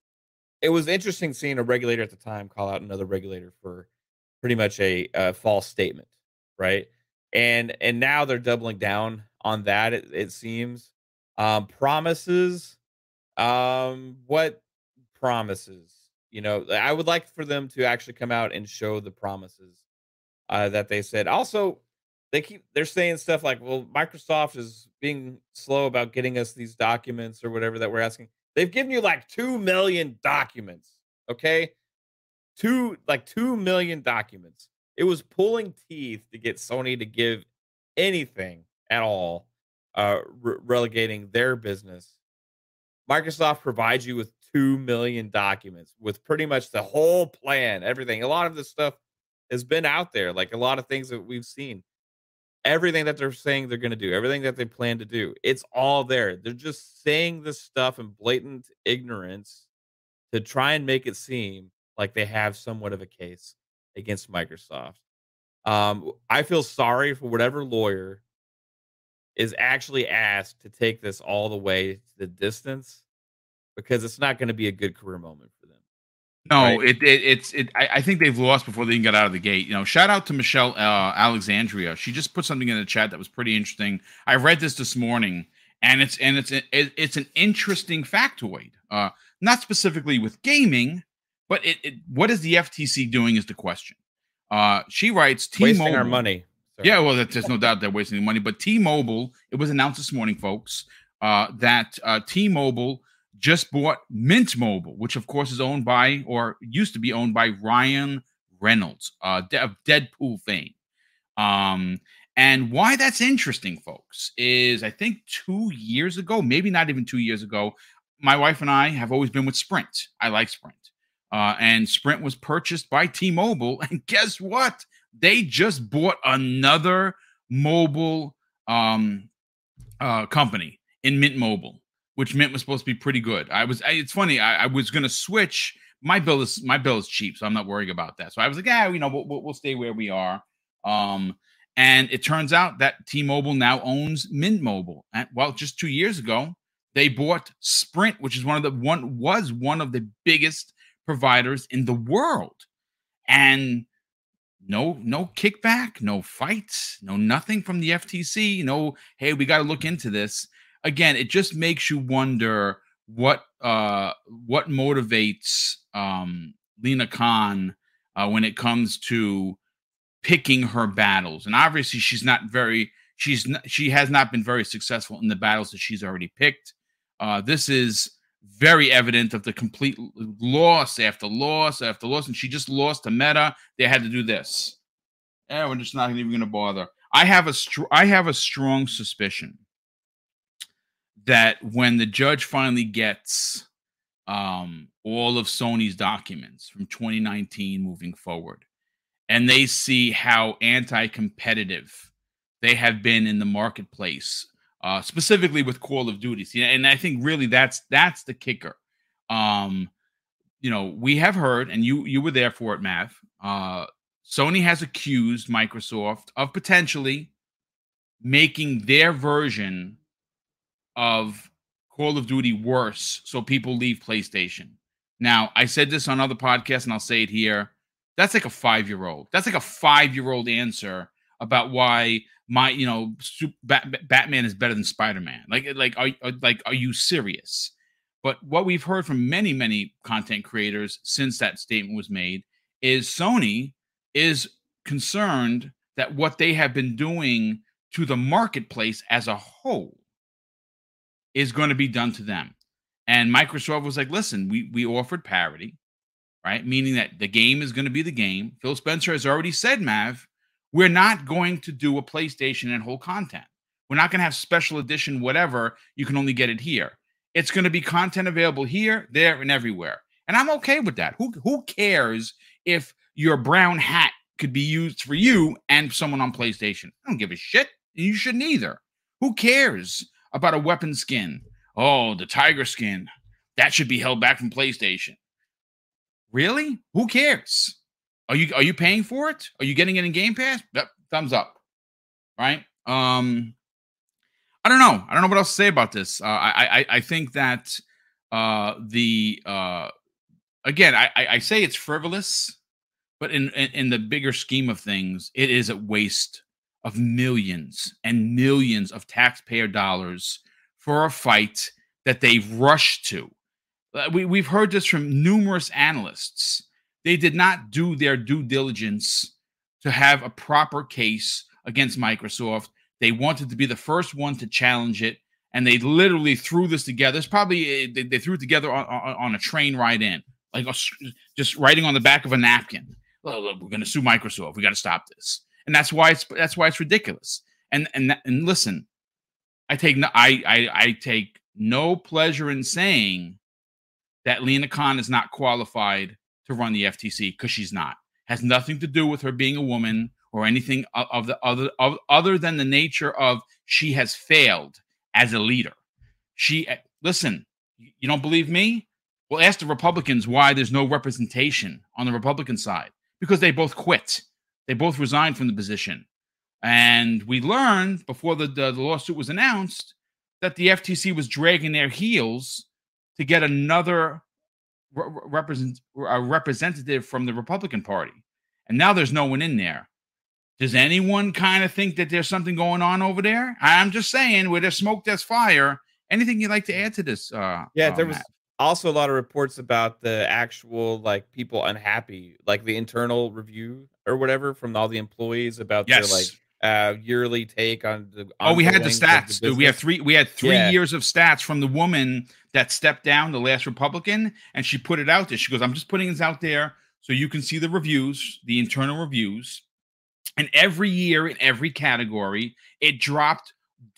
it was interesting seeing a regulator at the time call out another regulator for pretty much a, uh false statement, right? And and now they're doubling down on that. It, it seems um, promises. Um, what promises? You know, I would like for them to actually come out and show the promises uh, that they said. Also, they keep they're saying stuff like, "Well, Microsoft is being slow about getting us these documents or whatever that we're asking." They've given you like two million documents, okay? Two like two million documents. It was pulling teeth to get Sony to give anything at all, uh, re- relegating their business. Microsoft provides you with two million documents with pretty much the whole plan, everything. A lot of this stuff has been out there, like a lot of things that we've seen. Everything that they're saying they're going to do, everything that they plan to do, it's all there. They're just saying this stuff in blatant ignorance to try and make it seem like they have somewhat of a case against Microsoft. Um, I feel sorry for whatever lawyer is actually asked to take this all the way to the distance because it's not going to be a good career moment for them, No, right? it, it it's it. I, I think they've lost before they can get out of the gate. You know, shout out to Michelle uh, Alexandria. She just put something in the chat that was pretty interesting. I read this this morning, and it's and it's it, it's an interesting factoid. Uh, not specifically with gaming, but it, it what is the F T C doing is the question. Uh, she writes Wasting our T-Mobile. money. Yeah, Sorry. well, that's, there's no doubt they're wasting money. But T-Mobile, it was announced this morning, folks, uh, that uh, T-Mobile just bought Mint Mobile, which of course is owned by, or used to be owned by, Ryan Reynolds, uh, De- of Deadpool fame. Um, and why that's interesting, folks, is I think two years ago, maybe not even two years ago, my wife and I have always been with Sprint. I like Sprint. Uh, and Sprint was purchased by T-Mobile. And guess what? They just bought another mobile um, uh, company in Mint Mobile, which Mint was supposed to be pretty good. I was. I, it's funny. I, I was going to switch. My bill is my bill is cheap, so I'm not worrying about that. So I was like, yeah, you know, we'll, we'll, we'll stay where we are. Um, and it turns out that T-Mobile now owns Mint Mobile. And, well, just two years ago, they bought Sprint, which is one of the one was one of the biggest providers in the world, and no no kickback, no fights, no nothing from the F T C. No, hey, we got to look into this. Again, it just makes you wonder what uh what motivates um Lena Khan uh, when it comes to picking her battles. And obviously she's not very she's not, she has not been very successful in the battles that she's already picked. Uh this is very evident of the complete loss after loss after loss, and she just lost to Meta. They had to do this. Eh, we're just not even going to bother. I have a str- I have a strong suspicion that when the judge finally gets um, all of Sony's documents from twenty nineteen moving forward, and they see how anti-competitive they have been in the marketplace, uh, specifically with Call of Duty. See, and I think really that's that's the kicker. Um, you know, we have heard, and you you were there for it, Mav. Uh, Sony has accused Microsoft of potentially making their version of Call of Duty worse so people leave PlayStation. Now, I said this on other podcasts and I'll say it here. That's like a five-year-old. That's like a five-year-old answer about why my, you know, Bat- Batman is better than Spider-Man. Like, like, are, like, are you serious? But what we've heard from many, many content creators since that statement was made is Sony is concerned that what they have been doing to the marketplace as a whole is going to be done to them. And Microsoft was like, listen, we we offered parity, right? Meaning that the game is going to be the game. Phil Spencer has already said, Mav, we're not going to do a PlayStation and whole content. We're not going to have special edition, whatever. You can only get it here. It's going to be content available here, there, and everywhere. And I'm okay with that. Who, who cares if your brown hat could be used for you and someone on PlayStation? I don't give a shit. You shouldn't either. Who cares about a weapon skin? Oh, the tiger skin. That should be held back from PlayStation. Really? Who cares? Are you are you paying for it? Are you getting it in Game Pass? Yep, thumbs up. Right? Um, I don't know. I don't know what else to say about this. Uh, I, I I think that uh, the uh, again, I, I say it's frivolous, but in, in in the bigger scheme of things, it is a waste of millions and millions of taxpayer dollars for a fight that they've rushed to. Uh, We, we've heard this from numerous analysts. They did not do their due diligence to have a proper case against Microsoft. They wanted to be the first one to challenge it, and they literally threw this together. It's probably they, they threw it together on, on, on a train ride in, like a, just writing on the back of a napkin. Oh, look, we're going to sue Microsoft. We got to stop this, and that's why it's that's why it's ridiculous. And and and listen, I take no, I, I I take no pleasure in saying that Lena Khan is not qualified to run the F T C, because she's not. Has nothing to do with her being a woman or anything of, of the other of, other than the nature of she has failed as a leader. She listen, you don't believe me? Well, ask the Republicans why there's no representation on the Republican side, because they both quit. They both resigned from the position. And we learned before the, the, the lawsuit was announced that the F T C was dragging their heels to get another re- represent, a representative from the Republican Party. And now there's no one in there. Does anyone kind of think that there's something going on over there? I'm just saying, where there's smoke, there's fire. Anything you'd like to add to this? Uh, Yeah, uh, there was Matt? also a lot of reports about the actual like people unhappy, like the internal review or whatever from all the employees about their like Yes. uh yearly take on the Oh, we had the ongoings of the stats, dude. We had business. three. We had three Yeah. years of stats from the woman that stepped down, the last Republican, and she put it out there. She goes, "I'm just putting this out there so you can see the reviews, the internal reviews." And every year in every category, it dropped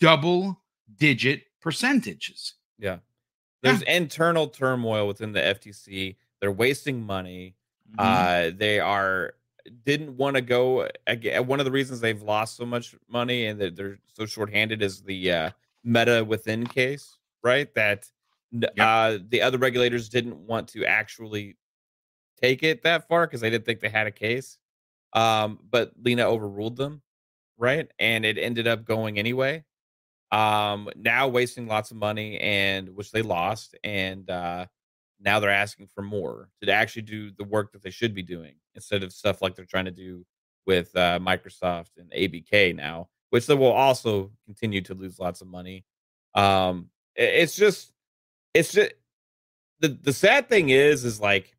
double-digit percentages. Yeah. Yeah. There's internal turmoil within the F T C. They're wasting money. Mhm. Uh, they are didn't want to go again. One of the reasons they've lost so much money and that they're so shorthanded is the uh, Meta within case, right? That n- Yep. uh, the other regulators didn't want to actually take it that far because they didn't think they had a case. Um, but Lena overruled them, right? And it ended up going anyway. Um, now wasting lots of money, and which they lost, and uh now they're asking for more to actually do the work that they should be doing instead of stuff like they're trying to do with uh Microsoft and A B K now, which they will also continue to lose lots of money. Um i- it's just it's just the the sad thing is is like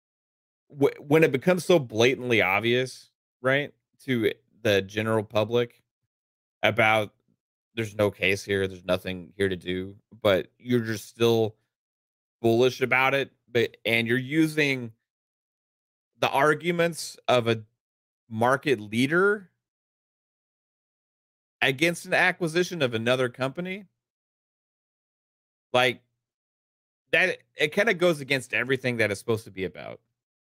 w- when it becomes so blatantly obvious, right, to the general public about there's no case here, there's nothing here to do, but you're just still bullish about it, but and you're using the arguments of a market leader against an acquisition of another company. Like that, it kind of goes against everything that it's supposed to be about.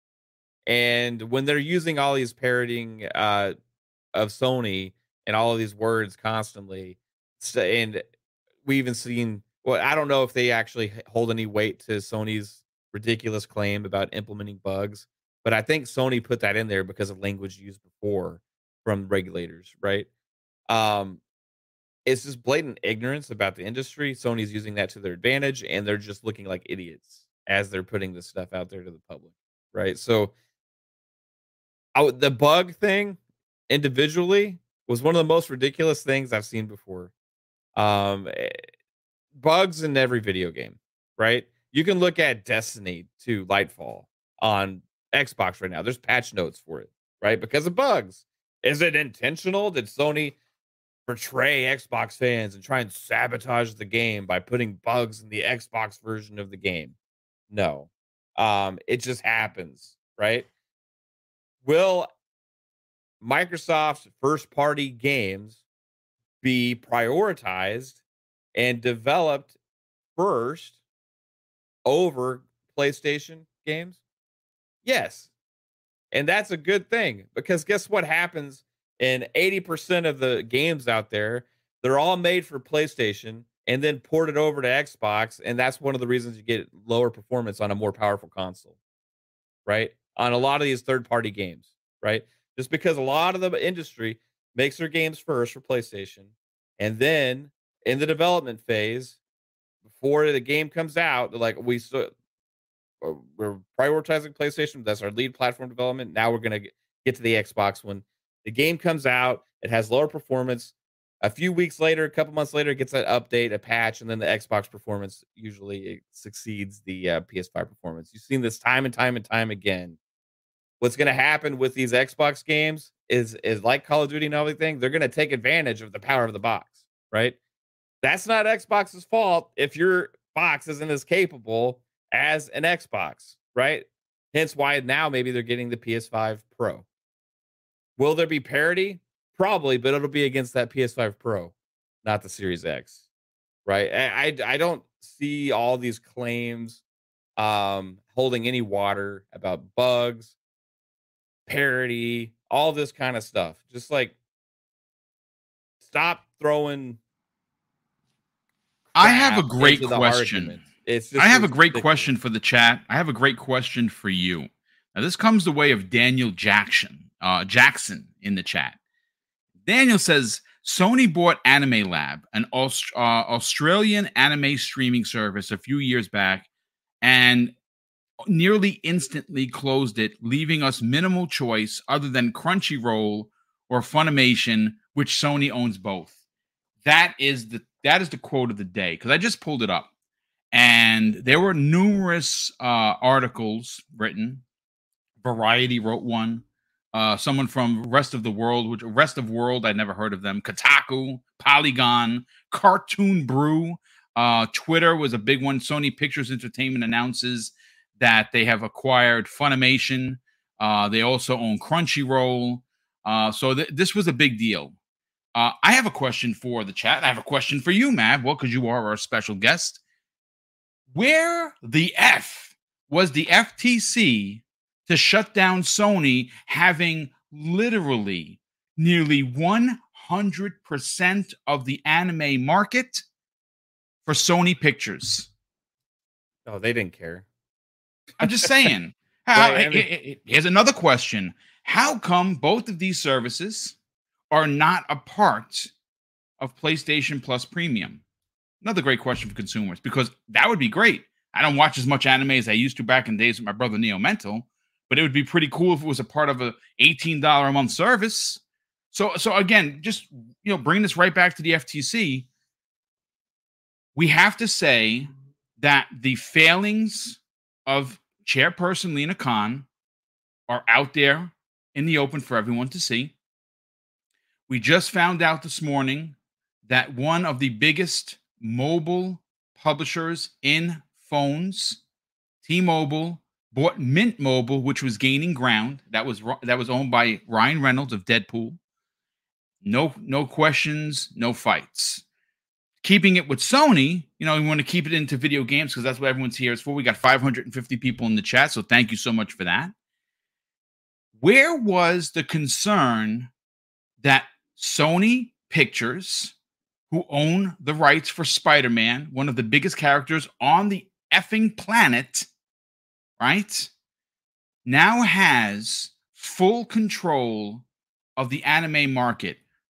And when they're using all these parodying uh, of Sony and all of these words constantly, so, and we even seen. Well, I don't know if they actually h- hold any weight to Sony's ridiculous claim about implementing bugs, but I think Sony put that in there because of language used before from regulators, right? Um, it's just blatant ignorance about the industry. Sony's using that to their advantage, and they're just looking like idiots as they're putting this stuff out there to the public, right? So I would the bug thing individually was one of the most ridiculous things I've seen before. Um, eh, Bugs in every video game, right? You can look at Destiny two Lightfall on Xbox right now. There's patch notes for it, right? Because of bugs. Is it intentional? Did Sony betray Xbox fans and try and sabotage the game by putting bugs in the Xbox version of the game? No. Um, it just happens, right? Will Microsoft's first party games be prioritized and developed first over PlayStation games? Yes. And that's a good thing because guess what happens in eighty percent of the games out there? They're all made for PlayStation and then ported over to Xbox. And that's one of the reasons you get lower performance on a more powerful console, right? On a lot of these third party games, right? Just because a lot of the industry makes their games first for PlayStation. And then in the development phase, before the game comes out, they're like, we so, uh, we're prioritizing PlayStation. That's our lead platform development. Now we're going to get to the Xbox. When the game comes out, it has lower performance. A few weeks later, a couple months later, it gets an update, a patch, and then the Xbox performance usually succeeds the uh, P S five performance. You've seen this time and time and time again. What's going to happen with these Xbox games is is like Call of Duty and everything. They're going to take advantage of the power of the box, right? That's not Xbox's fault if your box isn't as capable as an Xbox, right? Hence why now maybe they're getting the P S five Pro. Will there be parity? Probably, but it'll be against that P S five Pro, not the Series X, right? I I, I don't see all these claims um, holding any water about bugs, parity, all this kind of stuff. Just like stop throwing I have a crap great into the question. argument. It's I just have a great ridiculous. question for the chat. I have a great question for you. Now, this comes the way of Daniel Jackson, uh, Jackson in the chat. Daniel says Sony bought Anime Lab, an Aust- uh, Australian anime streaming service, a few years back, and nearly instantly closed it, leaving us minimal choice other than Crunchyroll or Funimation, which Sony owns both. That is the that is the quote of the day because I just pulled it up, and there were numerous uh, articles written. Variety wrote one. Uh, someone from Rest of the World, which Rest of World, I'd never heard of them. Kotaku, Polygon, Cartoon Brew. Uh, Twitter was a big one. Sony Pictures Entertainment announces that they have acquired Funimation. Uh, they also own Crunchyroll. Uh, so th- this was a big deal. Uh, I have a question for the chat. I have a question for you, Matt. Well, because you are our special guest. Where the F was the F T C to shut down Sony having literally nearly one hundred percent of the anime market for Sony Pictures? Oh, they didn't care. I'm just saying. How, Right, I mean- eh, eh, eh, here's another question. How come both of these services are not a part of PlayStation Plus Premium? Another great question for consumers, because that would be great. I don't watch as much anime as I used to back in days with my brother Neo Mental, but it would be pretty cool if it was a part of a eighteen dollars a month service. So, so again, just you know, bring this right back to the F T C. We have to say that the failings of Chairperson Lena Khan are out there in the open for everyone to see. We just found out this morning that one of the biggest mobile publishers in phones, T-Mobile, bought Mint Mobile, which was gaining ground. That was that was owned by Ryan Reynolds of Deadpool. No, no questions, no fights. keeping it with Sony, you know, we want to keep it into video games because that's what everyone's here is for. We got five hundred fifty people in the chat, so thank you so much for that. Where was the concern that Sony Pictures, who own the rights for Spider-Man, one of the biggest characters on the effing planet, right, now has full control of the anime market?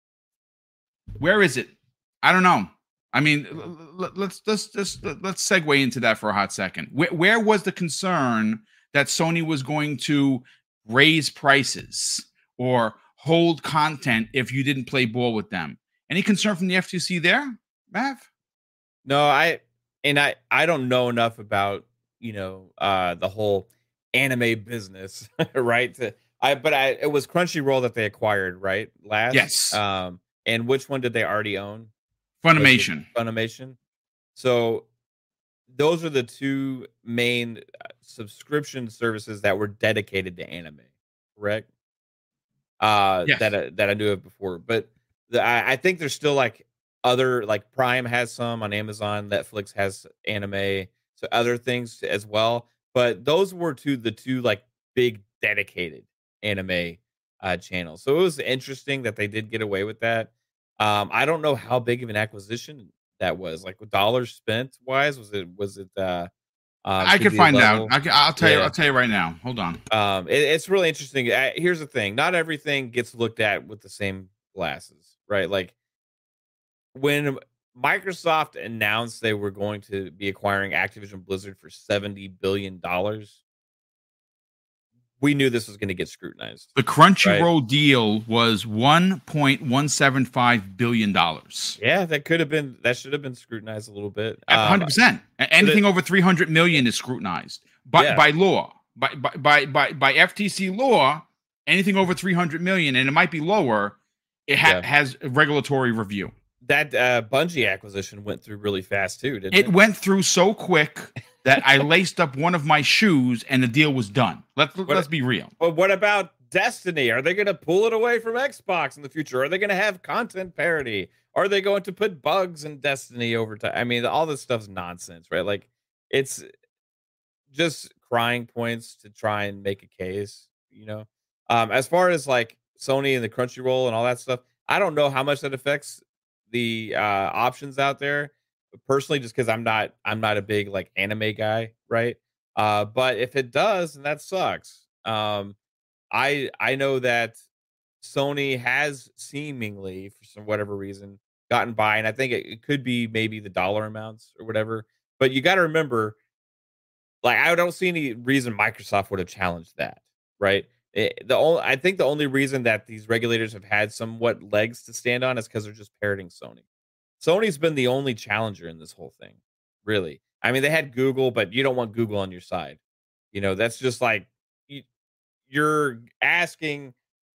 Where is it? I don't know. I mean, let's let's just let's segue into that for a hot second. Where, where was the concern that Sony was going to raise prices or hold content if you didn't play ball with them? Any concern from the F T C there, Mav? No, I and I I don't know enough about, you know, uh the whole anime business, right? To, I but I it was Crunchyroll that they acquired, right? Last. Yes. Um and which one did they already own? Funimation. Funimation. So those are the two main subscription services that were dedicated to anime, correct? Uh, yes. that uh, that I knew of before, but the, I, I think there's still like other like Prime has some on Amazon, Netflix has anime, so other things as well. But those were two the two like big dedicated anime uh, channels. So it was interesting that they did get away with that. Um, I don't know how big of an acquisition that was, like with dollars spent wise. Was it was it? Uh, um, I can find level? out. I, will tell yeah. you. I'll tell you right now. Hold on. Um, it, it's really interesting. Uh, here's the thing: not everything gets looked at with the same glasses, right? Like when Microsoft announced they were going to be acquiring Activision Blizzard for seventy billion dollars, we knew this was going to get scrutinized. The Crunchyroll right? deal was one point one seven five billion dollars. Yeah, that could have been, that should have been scrutinized a little bit. Um, one hundred percent. Anything over three hundred million is scrutinized by, yeah. by law, by, by, by, by, by F T C law. Anything over three hundred million, and it might be lower, it ha- yeah. has a regulatory review. That uh, Bungie acquisition went through really fast too, didn't it? It went through so quick that I laced up one of my shoes and the deal was done. Let's what, let's be real. But what about Destiny? Are they going to pull it away from Xbox in the future? Are they going to have content parity? Are they going to put bugs in Destiny over time? I mean, all this stuff's nonsense, right? Like, it's just crying points to try and make a case, you know? Um, as far as like Sony and the Crunchyroll and all that stuff, I don't know how much that affects the uh, options out there. Personally, just because I'm not I'm not a big like anime guy, right? Uh, but if it does, then that sucks. Um, I I know that Sony has seemingly, for some whatever reason, gotten by, and I think it, it could be maybe the dollar amounts or whatever. But you got to remember, like I don't see any reason Microsoft would have challenged that, right? It, the only I think the only reason that these regulators have had somewhat legs to stand on is because they're just parroting Sony. Sony's been the only challenger in this whole thing, really. I mean, they had Google, but you don't want Google on your side. You know, that's just like you, you're asking.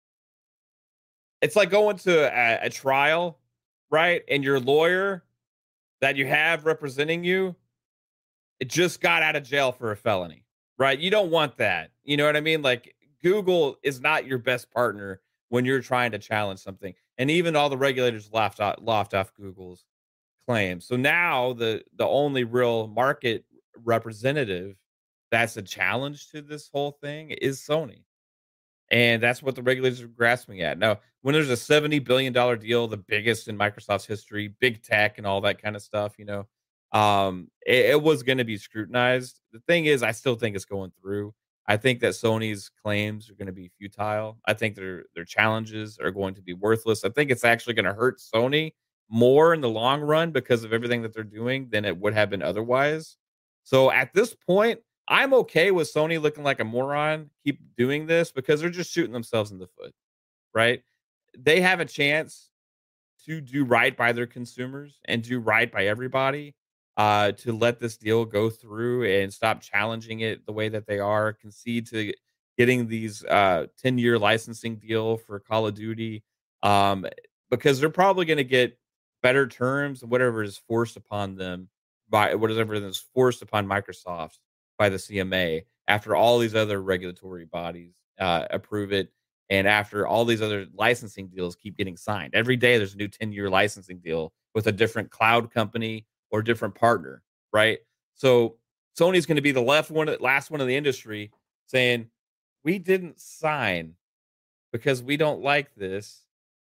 It's like going to a, a trial, right? And your lawyer that you have representing you, it just got out of jail for a felony, right? You don't want that. You know what I mean? Like Google is not your best partner when you're trying to challenge something. And even all the regulators laughed off, laughed off Google's claims. So now the the only real market representative that's a challenge to this whole thing is Sony. And that's what the regulators are grasping at. Now, when there's a seventy billion dollars deal, the biggest in Microsoft's history, big tech and all that kind of stuff, you know, um, it, it was going to be scrutinized. The thing is, I still think it's going through. I think that Sony's claims are going to be futile. I think their their challenges are going to be worthless. I think it's actually going to hurt Sony more in the long run because of everything that they're doing than it would have been otherwise. So at this point, I'm okay with Sony looking like a moron, keep doing this because they're just shooting themselves in the foot, right? They have a chance to do right by their consumers and do right by everybody. Uh, to let this deal go through and stop challenging it the way that they are, concede to getting these uh, ten-year licensing deal for Call of Duty, um, because they're probably going to get better terms than whatever is forced upon them by whatever is forced upon Microsoft by the C M A after all these other regulatory bodies uh, approve it, and after all these other licensing deals keep getting signed. Every day there's a new ten-year licensing deal with a different cloud company or different partner, right? So Sony's going to be the left one, last one in the industry saying, we didn't sign because we don't like this.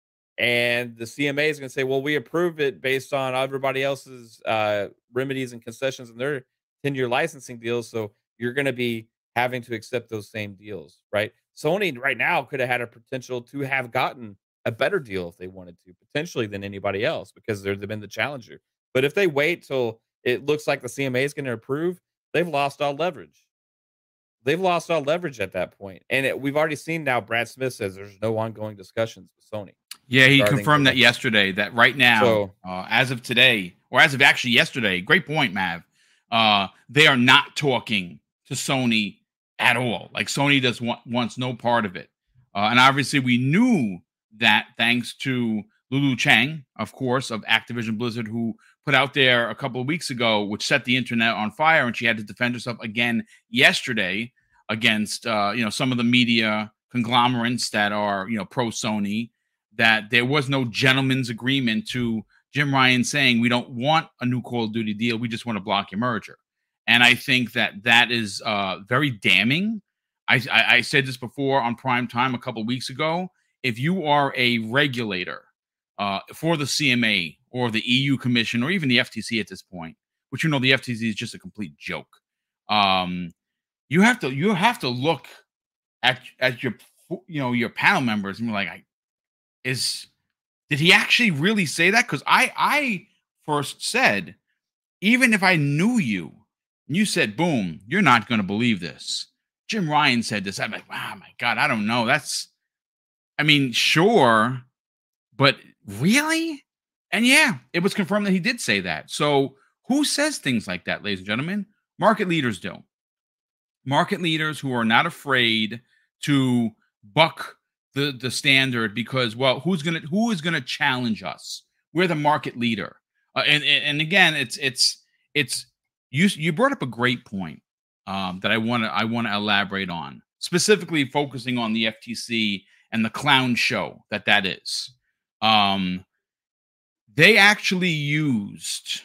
And the C M A is going to say, well, we approve it based on everybody else's uh, remedies and concessions and their ten-year licensing deals. So you're going to be having to accept those same deals, right? Sony right now could have had a potential to have gotten a better deal if they wanted to, potentially than anybody else because they've been the challenger. But if they wait till it looks like the C M A is going to approve, they've lost all leverage. They've lost all leverage at that point. And it, we've already seen now Brad Smith says there's no ongoing discussions with Sony. Yeah, he confirmed that yesterday, that right now, So- uh, as of today, or as of actually yesterday, great point, Mav, uh, they are not talking to Sony at all. Like Sony does want, wants no part of it. Uh, and obviously we knew that thanks to Lulu Chang, of course, of Activision Blizzard, who put out there a couple of weeks ago, which set the internet on fire, and she had to defend herself again yesterday against, uh, you know, some of the media conglomerates that are, you know, pro-Sony, that there was no gentleman's agreement to Jim Ryan saying, we don't want a new Call of Duty deal. We just want to block your merger. And I think that that is uh, very damning. I, I, I said this before on Prime Time a couple of weeks ago. If you are a regulator uh, for the C M A or the E U Commission or even the F T C at this point, which, you know, the F T C is just a complete joke. Um, you have to you have to look at at your you know your panel members and be like, I, is did he actually really say that? Because I I first said, even if I knew you and you said, boom, you're not going to believe this. Jim Ryan said this. I'm like, wow, my God, I don't know. That's, I mean, sure, but really? And yeah, it was confirmed that he did say that. So who says things like that, ladies and gentlemen? Market leaders do. Market leaders who are not afraid to buck the, the standard because, well, who's gonna who is gonna challenge us? We're the market leader. Uh, and, and and again, it's it's it's you you brought up a great point um, that I want to I want to elaborate on, specifically focusing on the F T C and the clown show that that is. Um, they actually used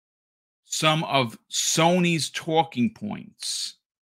some of Sony's talking points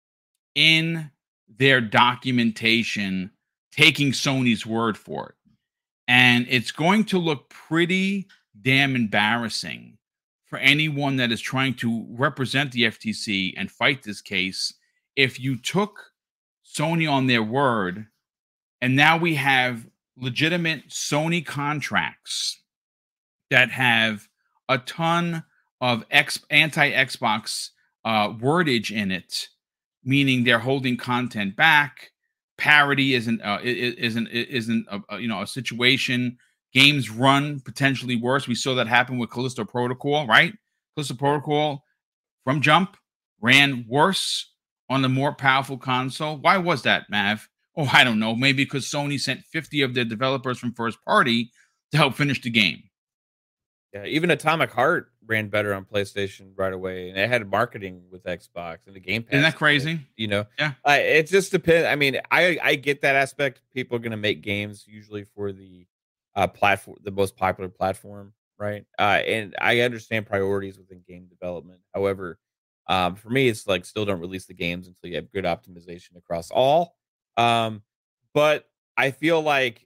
in their documentation, taking Sony's word for it. And it's going to look pretty damn embarrassing for anyone that is trying to represent the F T C and fight this case if you took Sony on their word and now we have legitimate Sony contracts that have a ton of ex- anti-Xbox uh, wordage in it, meaning they're holding content back. Parity isn't uh, isn't isn't a, a, you know a situation. Games run potentially worse. We saw that happen with Callisto Protocol, right? Callisto Protocol from jump ran worse on the more powerful console. Why was that, Mav? Oh, I don't know. Maybe because Sony sent fifty of their developers from first party to help finish the game. Yeah, even Atomic Heart ran better on PlayStation right away, and it had marketing with Xbox and the Game Pass. Isn't that crazy? You know, yeah. Uh, it just depends. I mean, I I get that aspect. People are going to make games usually for the uh, platform, the most popular platform, right? Uh, and I understand priorities within game development. However, um, for me, it's like still don't release the games until you have good optimization across all. Um, but I feel like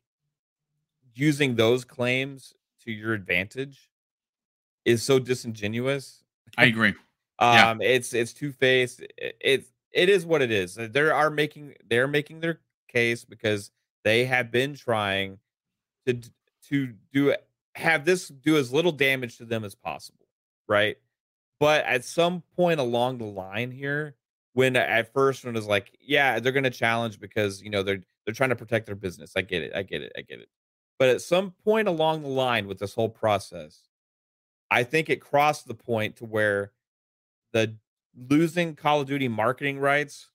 using those claims to your advantage is so disingenuous. I agree. um, yeah. It's it's two faced. It, it it is what it is. They are making they're making their case because they have been trying to to do have this do as little damage to them as possible, right? But at some point along the line here, when at first when it was like, yeah, they're going to challenge because you know they're they're trying to protect their business. I get it. I get it. I get it. But at some point along the line with this whole process, I think it crossed the point to where the losing Call of Duty marketing rights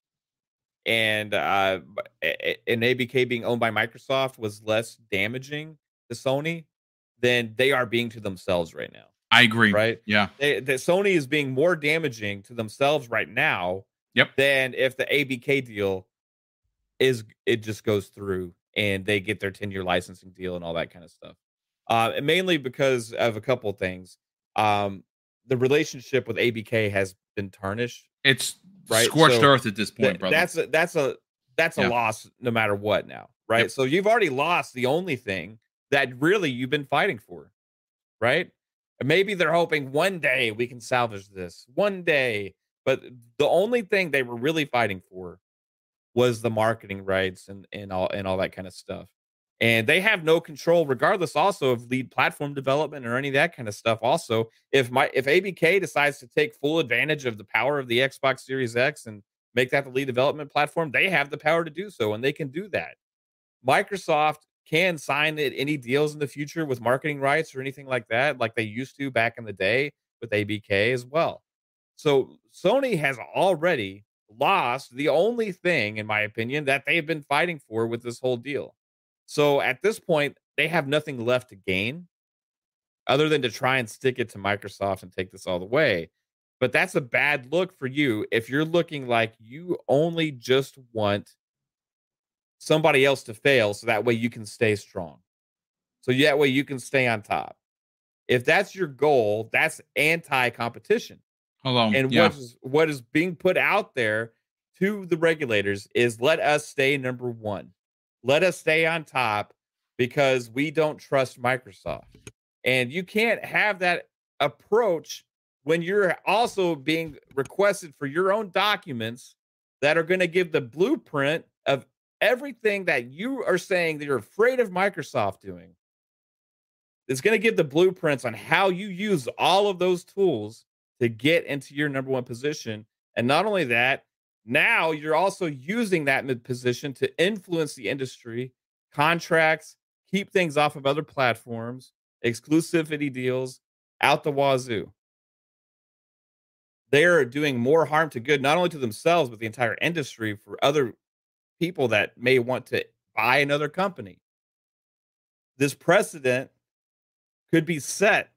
and uh, and A B K being owned by Microsoft was less damaging to Sony than they are being to themselves right now. I agree. Right? Yeah. They, that Sony is being more damaging to themselves right now. Yep. Than if the A B K deal is it just goes through and they get their ten-year licensing deal and all that kind of stuff. uh, mainly because of a couple of things. Um, the relationship with A B K has been tarnished, It's right? scorched So earth at this that point, brother. that's a, that's a that's a Yeah. loss no matter what now, Yep. right? So you've already lost the only thing that really you've been fighting for, right? And maybe they're hoping one day we can salvage this, one day. But the only thing they were really fighting for was the marketing rights and and all and all that kind of stuff. And they have no control, regardless, also of lead platform development or any of that kind of stuff. Also, if my if A B K decides to take full advantage of the power of the Xbox Series X and make that the lead development platform, they have the power to do so, and they can do that. Microsoft can sign it any deals in the future with marketing rights or anything like that, like they used to back in the day with A B K as well. So Sony has already lost the only thing, in my opinion, that they've been fighting for with this whole deal. So at this point, they have nothing left to gain other than to try and stick it to Microsoft and take this all the way. But that's a bad look for you if you're looking like you only just want somebody else to fail so that way you can stay strong. So that way you can stay on top. If that's your goal, that's anti-competition. Hello. And Yeah. what is what is being put out there to the regulators is let us stay number one. Let us stay on top because we don't trust Microsoft. And you can't have that approach when you're also being requested for your own documents that are going to give the blueprint of everything that you are saying that you're afraid of Microsoft doing. It's going to give the blueprints on how you use all of those tools to get into your number one position. And not only that, now you're also using that mid position to influence the industry, contracts, keep things off of other platforms, exclusivity deals out the wazoo. They're doing more harm to good, not only to themselves, but the entire industry for other people that may want to buy another company. This precedent could be set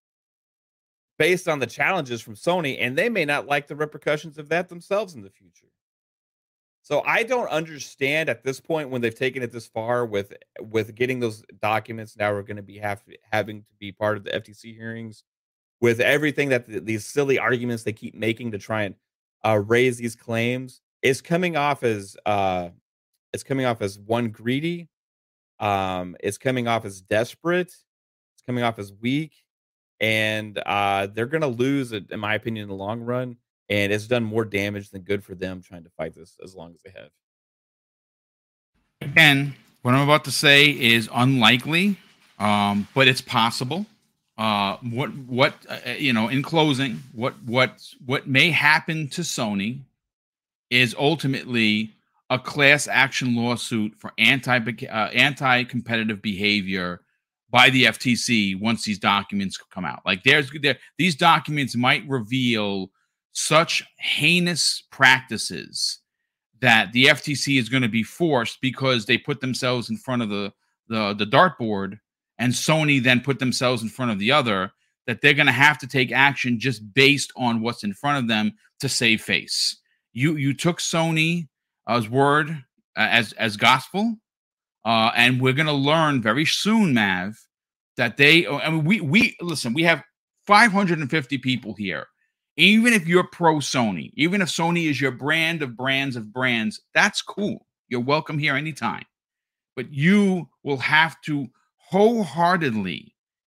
based on the challenges from Sony, and they may not like the repercussions of that themselves in the future. So I don't understand at this point when they've taken it this far with with getting those documents now are going to be have, having to be part of the F T C hearings with everything that the, these silly arguments they keep making to try and uh, raise these claims is coming off as uh, it's coming off as one greedy, um, it's coming off as desperate, it's coming off as weak, and uh, they're going to lose, in my opinion, in the long run. And it's done more damage than good for them trying to fight this as long as they have. Again, what I'm about to say is unlikely, um, but it's possible. Uh, what what uh, you know? In closing, what what what may happen to Sony is ultimately a class action lawsuit for anti uh, anti competitive behavior by the F T C once these documents come out. Like there's there these documents might reveal such heinous practices that the F T C is going to be forced because they put themselves in front of the, the, the dartboard and Sony then put themselves in front of the other, that they're going to have to take action just based on what's in front of them to save face. You you took Sony's word uh, as, as gospel, uh, and we're going to learn very soon, Mav, that they, I mean, we, we, listen, we have five hundred fifty people here. Even if you're pro Sony, even if Sony is your brand of brands of brands, that's cool. You're welcome here anytime. But you will have to wholeheartedly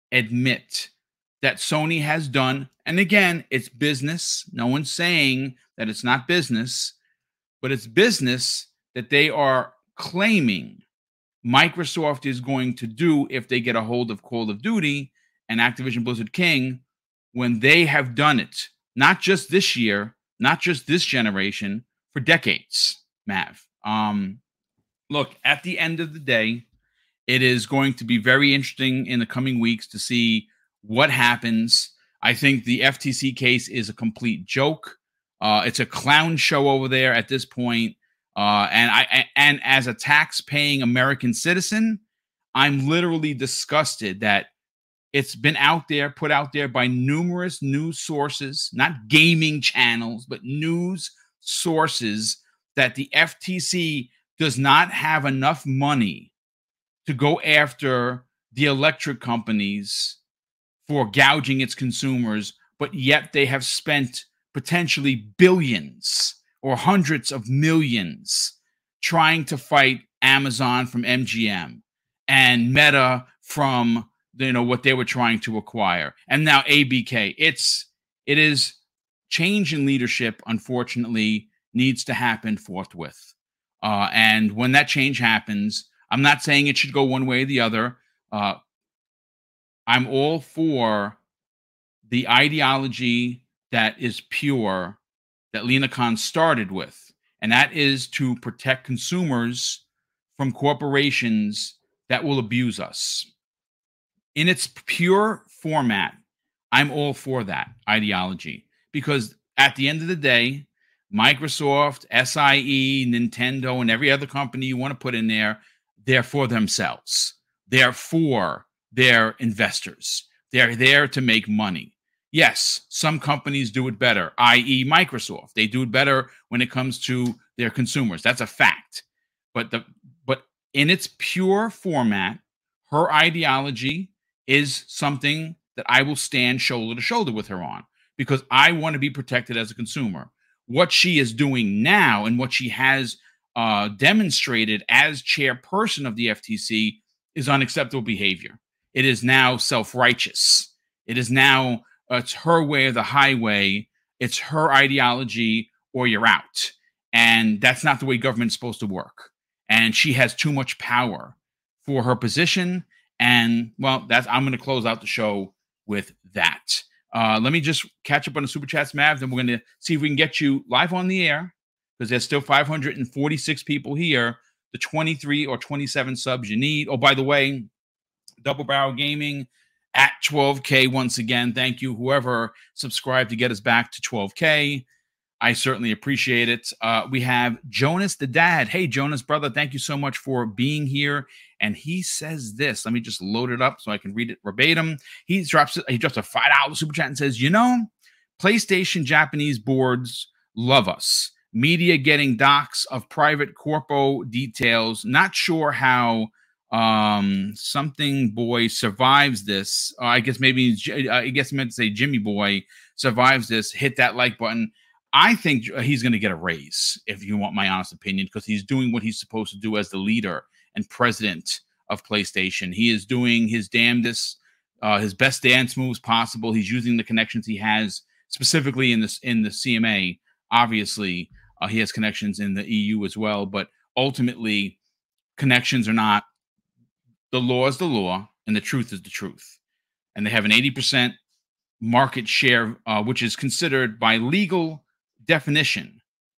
admit that Sony has done, and again, it's business. No one's saying that it's not business, but it's business that they are claiming Microsoft is going to do if they get a hold of Call of Duty and Activision Blizzard King when they have done it. Not just this year, not just this generation, for decades, Mav. Um, look, at the end of the day, it is going to be very interesting in the coming weeks to see what happens. I think the F T C case is a complete joke. Uh, it's a clown show over there at this point. Uh, and I and as a tax-paying American citizen, I'm literally disgusted that it's been out there, put out there by numerous news sources, not gaming channels, but news sources, that the F T C does not have enough money to go after the electric companies for gouging its consumers, but yet they have spent potentially billions or hundreds of millions trying to fight Amazon from M G M and Meta from, you know, what they were trying to acquire, and now A B K. It's it is change in leadership, unfortunately, needs to happen forthwith. Uh, and when that change happens, I'm not saying it should go one way or the other. Uh, I'm all for the ideology that is pure that Lina Khan started with, and that is to protect consumers from corporations that will abuse us. In its pure format, I'm all for that ideology, because at the end of the day, Microsoft, S I E, Nintendo, and every other company you want to put in there, they're for themselves. They're for their investors. They're there to make money. Yes, some companies do it better, that is. Microsoft. They do it better when it comes to their consumers. That's a fact. But the but in its pure format, her ideology is something that I will stand shoulder to shoulder with her on, because I want to be protected as a consumer. What she is doing now and what she has uh, demonstrated as chairperson of the F T C is unacceptable behavior. It is now self-righteous. It is now, uh, it's her way or the highway. It's her ideology or you're out. And that's not the way government's supposed to work. And she has too much power for her position. And, well, that's I'm going to close out the show with that. Uh, let me just catch up on the Super Chats, Mav, then we're going to see if we can get you live on the air, because there's still five hundred forty-six people here. The twenty-three or twenty-seven subs you need. Oh, by the way, Double Barrel Gaming at twelve K once again. Thank you, whoever subscribed to get us back to twelve K. I certainly appreciate it. Uh, we have Jonas the Dad. Hey, Jonas, brother, thank you so much for being here. And he says this. Let me just load it up so I can read it verbatim. He drops he drops a five dollar super chat and says, you know, PlayStation Japanese boards love us. Media getting docs of private corpo details. Not sure how um, something boy survives this. Uh, I guess maybe, uh, I guess I meant to say Jimmy Boy survives this. Hit that like button. I think he's going to get a raise, if you want my honest opinion, because he's doing what he's supposed to do as the leader and president of PlayStation. He is doing his damnedest, uh, his best dance moves possible. He's using the connections he has, specifically in this in the C M A. Obviously, uh, he has connections in the E U as well, but ultimately, connections are not. The law is the law, and the truth is the truth. And they have an eighty percent market share, uh, which is considered by legal definition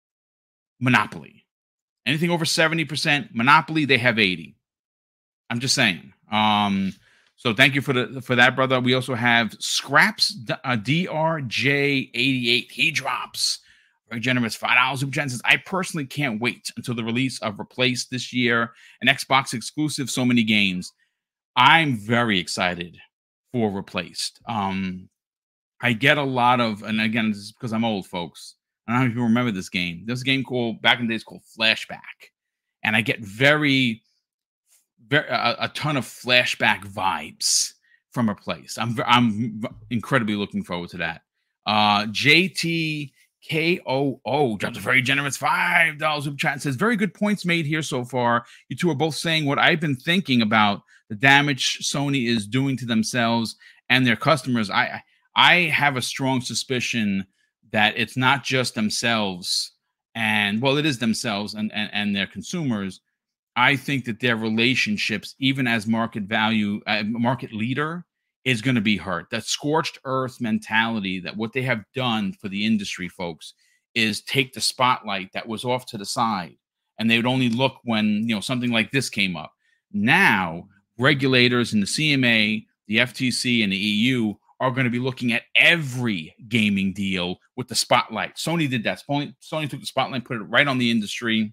monopoly. Anything over seventy percent monopoly, they have eighty. I'm just saying. Um, so thank you for the for that, brother. We also have Scraps uh, D R J eighty-eight. He drops very generous five dollars super chat. Says, I personally can't wait until the release of Replaced this year, an Xbox exclusive, so many games. I'm very excited for Replaced. Um, I get a lot of, and again, this is because I'm old, folks. I don't know if you remember this game. There's a game called, back in the days, called Flashback. And I get very, very a, a ton of flashback vibes from Replaced. I'm I'm incredibly looking forward to that. Uh, J T K O O drops a very generous five dollars super chat and says, very good points made here so far. You two are both saying what I've been thinking about the damage Sony is doing to themselves and their customers. I I have a strong suspicion that it's not just themselves, and well, it is themselves and, and, and their consumers. I think that their relationships, even as market value, uh, market leader, is going to be hurt. That scorched earth mentality, that what they have done for the industry, folks, is take the spotlight that was off to the side, and they would only look when, you know, something like this came up. Now, regulators in the C M A, the F T C, and the E U are going to be looking at every gaming deal with the spotlight. Sony did that. Sony, Sony took the spotlight, put it right on the industry.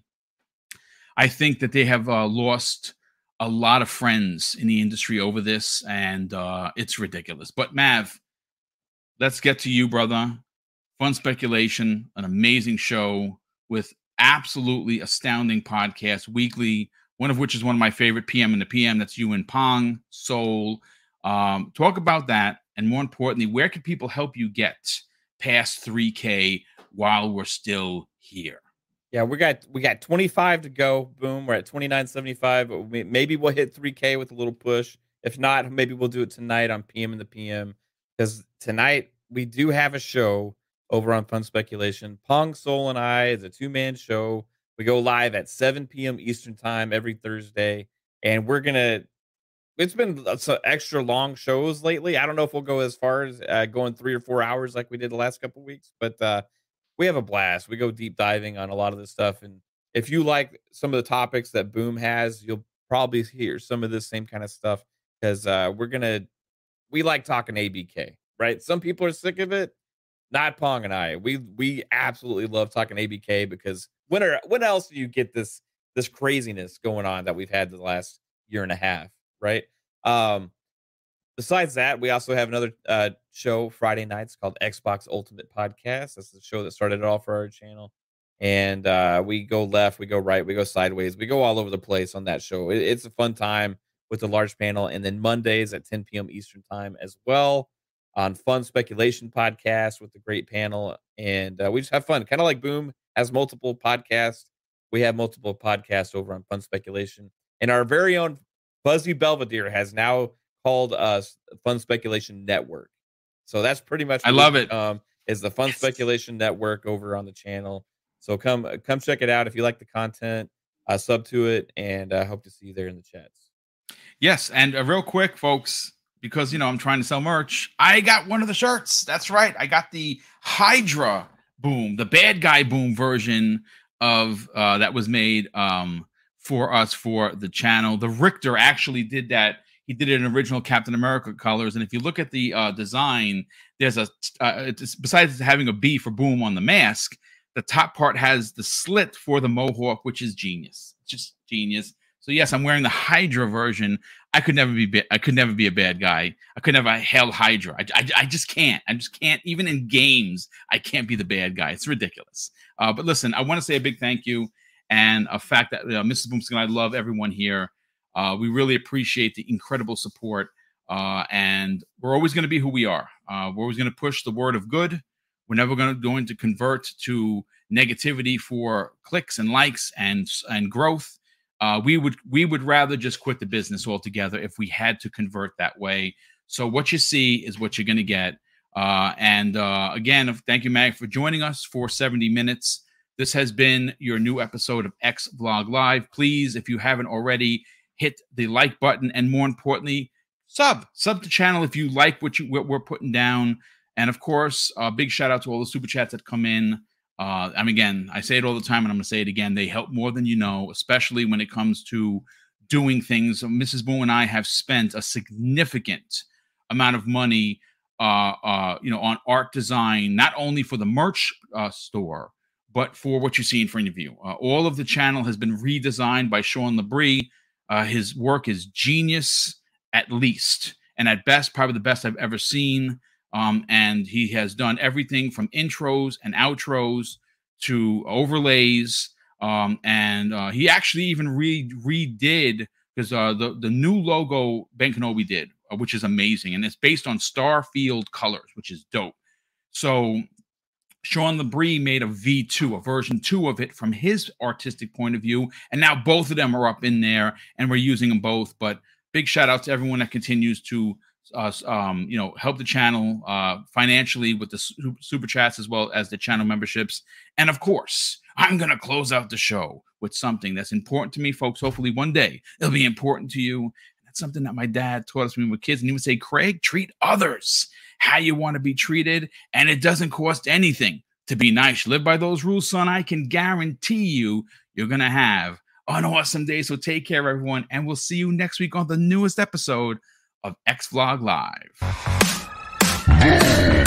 I think that they have uh, lost a lot of friends in the industry over this, and uh, it's ridiculous. But Mav, let's get to you, brother. Fun Speculation, an amazing show with absolutely astounding podcasts weekly. one of which is one of my favorite, P M in the P M. That's you and Pong, Soul. Um, talk about that. And more importantly, where can people help you get past three K while we're still here? Yeah, we got we got twenty-five to go. Boom, we're at twenty-nine seventy-five. Maybe we'll hit three K with a little push. If not, maybe we'll do it tonight on P M in the P M, because tonight we do have a show over on Fun Speculation. Pong, Soul, and I is a two-man show. We go live at seven p.m. Eastern time every Thursday, and we're gonna. It's been some extra long shows lately. I don't know if we'll go as far as uh, going three or four hours like we did the last couple of weeks, but uh, we have a blast. We go deep diving on a lot of this stuff, and if you like some of the topics that Boom has, you'll probably hear some of this same kind of stuff, because uh, we're gonna we like talking A B K, right? Some people are sick of it. Not Pong and I. We we absolutely love talking A B K, because when are when else do you get this this craziness going on that we've had the last year and a half, right? Um, besides that, we also have another uh, show Friday nights called Xbox Ultimate Podcast. That's the show that started it all for our channel. And uh, we go left, we go right, we go sideways, we go all over the place on that show. It, it's a fun time with the large panel. And then Mondays at ten p.m. Eastern time as well on Fun Speculation Podcast with the great panel. And uh, we just have fun, kind of like Boom has multiple podcasts. We have multiple podcasts over on Fun Speculation. And our very own Fuzzy Belvedere has now called us Fun Speculation Network. So that's pretty much I love it. Um, is the Fun Speculation Network over on the channel. So come come check it out if you like the content. Uh, sub to it, and I uh, hope to see you there in the chats. Yes, and uh, real quick, folks, because you know I'm trying to sell merch, I got one of the shirts. That's right, I got the Hydra Boom, the bad guy Boom version of uh, that was made um, for us for the channel. The Richter actually did that. He did it in original Captain America colors, and if you look at the uh, design, there's a uh, it's, besides having a B for Boom on the mask, the top part has the slit for the mohawk, which is genius. It's just genius. So yes, I'm wearing the Hydra version. I could never be. I could never be a bad guy. I could never hail Hydra. I, I, I just can't. I just can't. Even in games, I can't be the bad guy. It's ridiculous. Uh, but listen, I want to say a big thank you, and a fact that uh, Missus Boomskin, I love everyone here. Uh, we really appreciate the incredible support, uh, and we're always going to be who we are. Uh, we're always going to push the word of good. We're never going to going to convert to negativity for clicks and likes and and growth. Uh, we would we would rather just quit the business altogether if we had to convert that way. So what you see is what you're going to get. Uh, and uh, again, thank you, Mag, for joining us for seventy minutes. This has been your new episode of X Vlog Live. Please, if you haven't already, hit the like button, and more importantly, sub sub the channel if you like what you what we're putting down. And of course, a big shout out to all the super chats that come in. Uh, I mean, again, I say it all the time, and I'm going to say it again. They help more than you know, especially when it comes to doing things. Missus Boom and I have spent a significant amount of money, uh, uh, you know, on art design, not only for the merch uh, store, but for what you see in front of you. Uh, all of the channel has been redesigned by Sean Labrie. Uh, his work is genius, at least, and at best, probably the best I've ever seen. Um, and he has done everything from intros and outros to overlays. Um, and uh, he actually even re redid, because uh, the, the new logo Ben Kenobi did, uh, which is amazing. And it's based on Starfield colors, which is dope. So Sean Labrie made a V two, a version two of it from his artistic point of view. And now both of them are up in there, and we're using them both. But big shout out to everyone that continues to us, um, you know, help the channel uh, financially with the su super chats, as well as the channel memberships. And of course, I'm going to close out the show with something that's important to me, folks. Hopefully one day it'll be important to you. And that's something that my dad taught us when we were kids. And he would say, Craig, treat others how you want to be treated. And it doesn't cost anything to be nice. Live by those rules, son. I can guarantee you, you're going to have an awesome day. So take care, everyone. And we'll see you next week on the newest episode of X Vlog Live.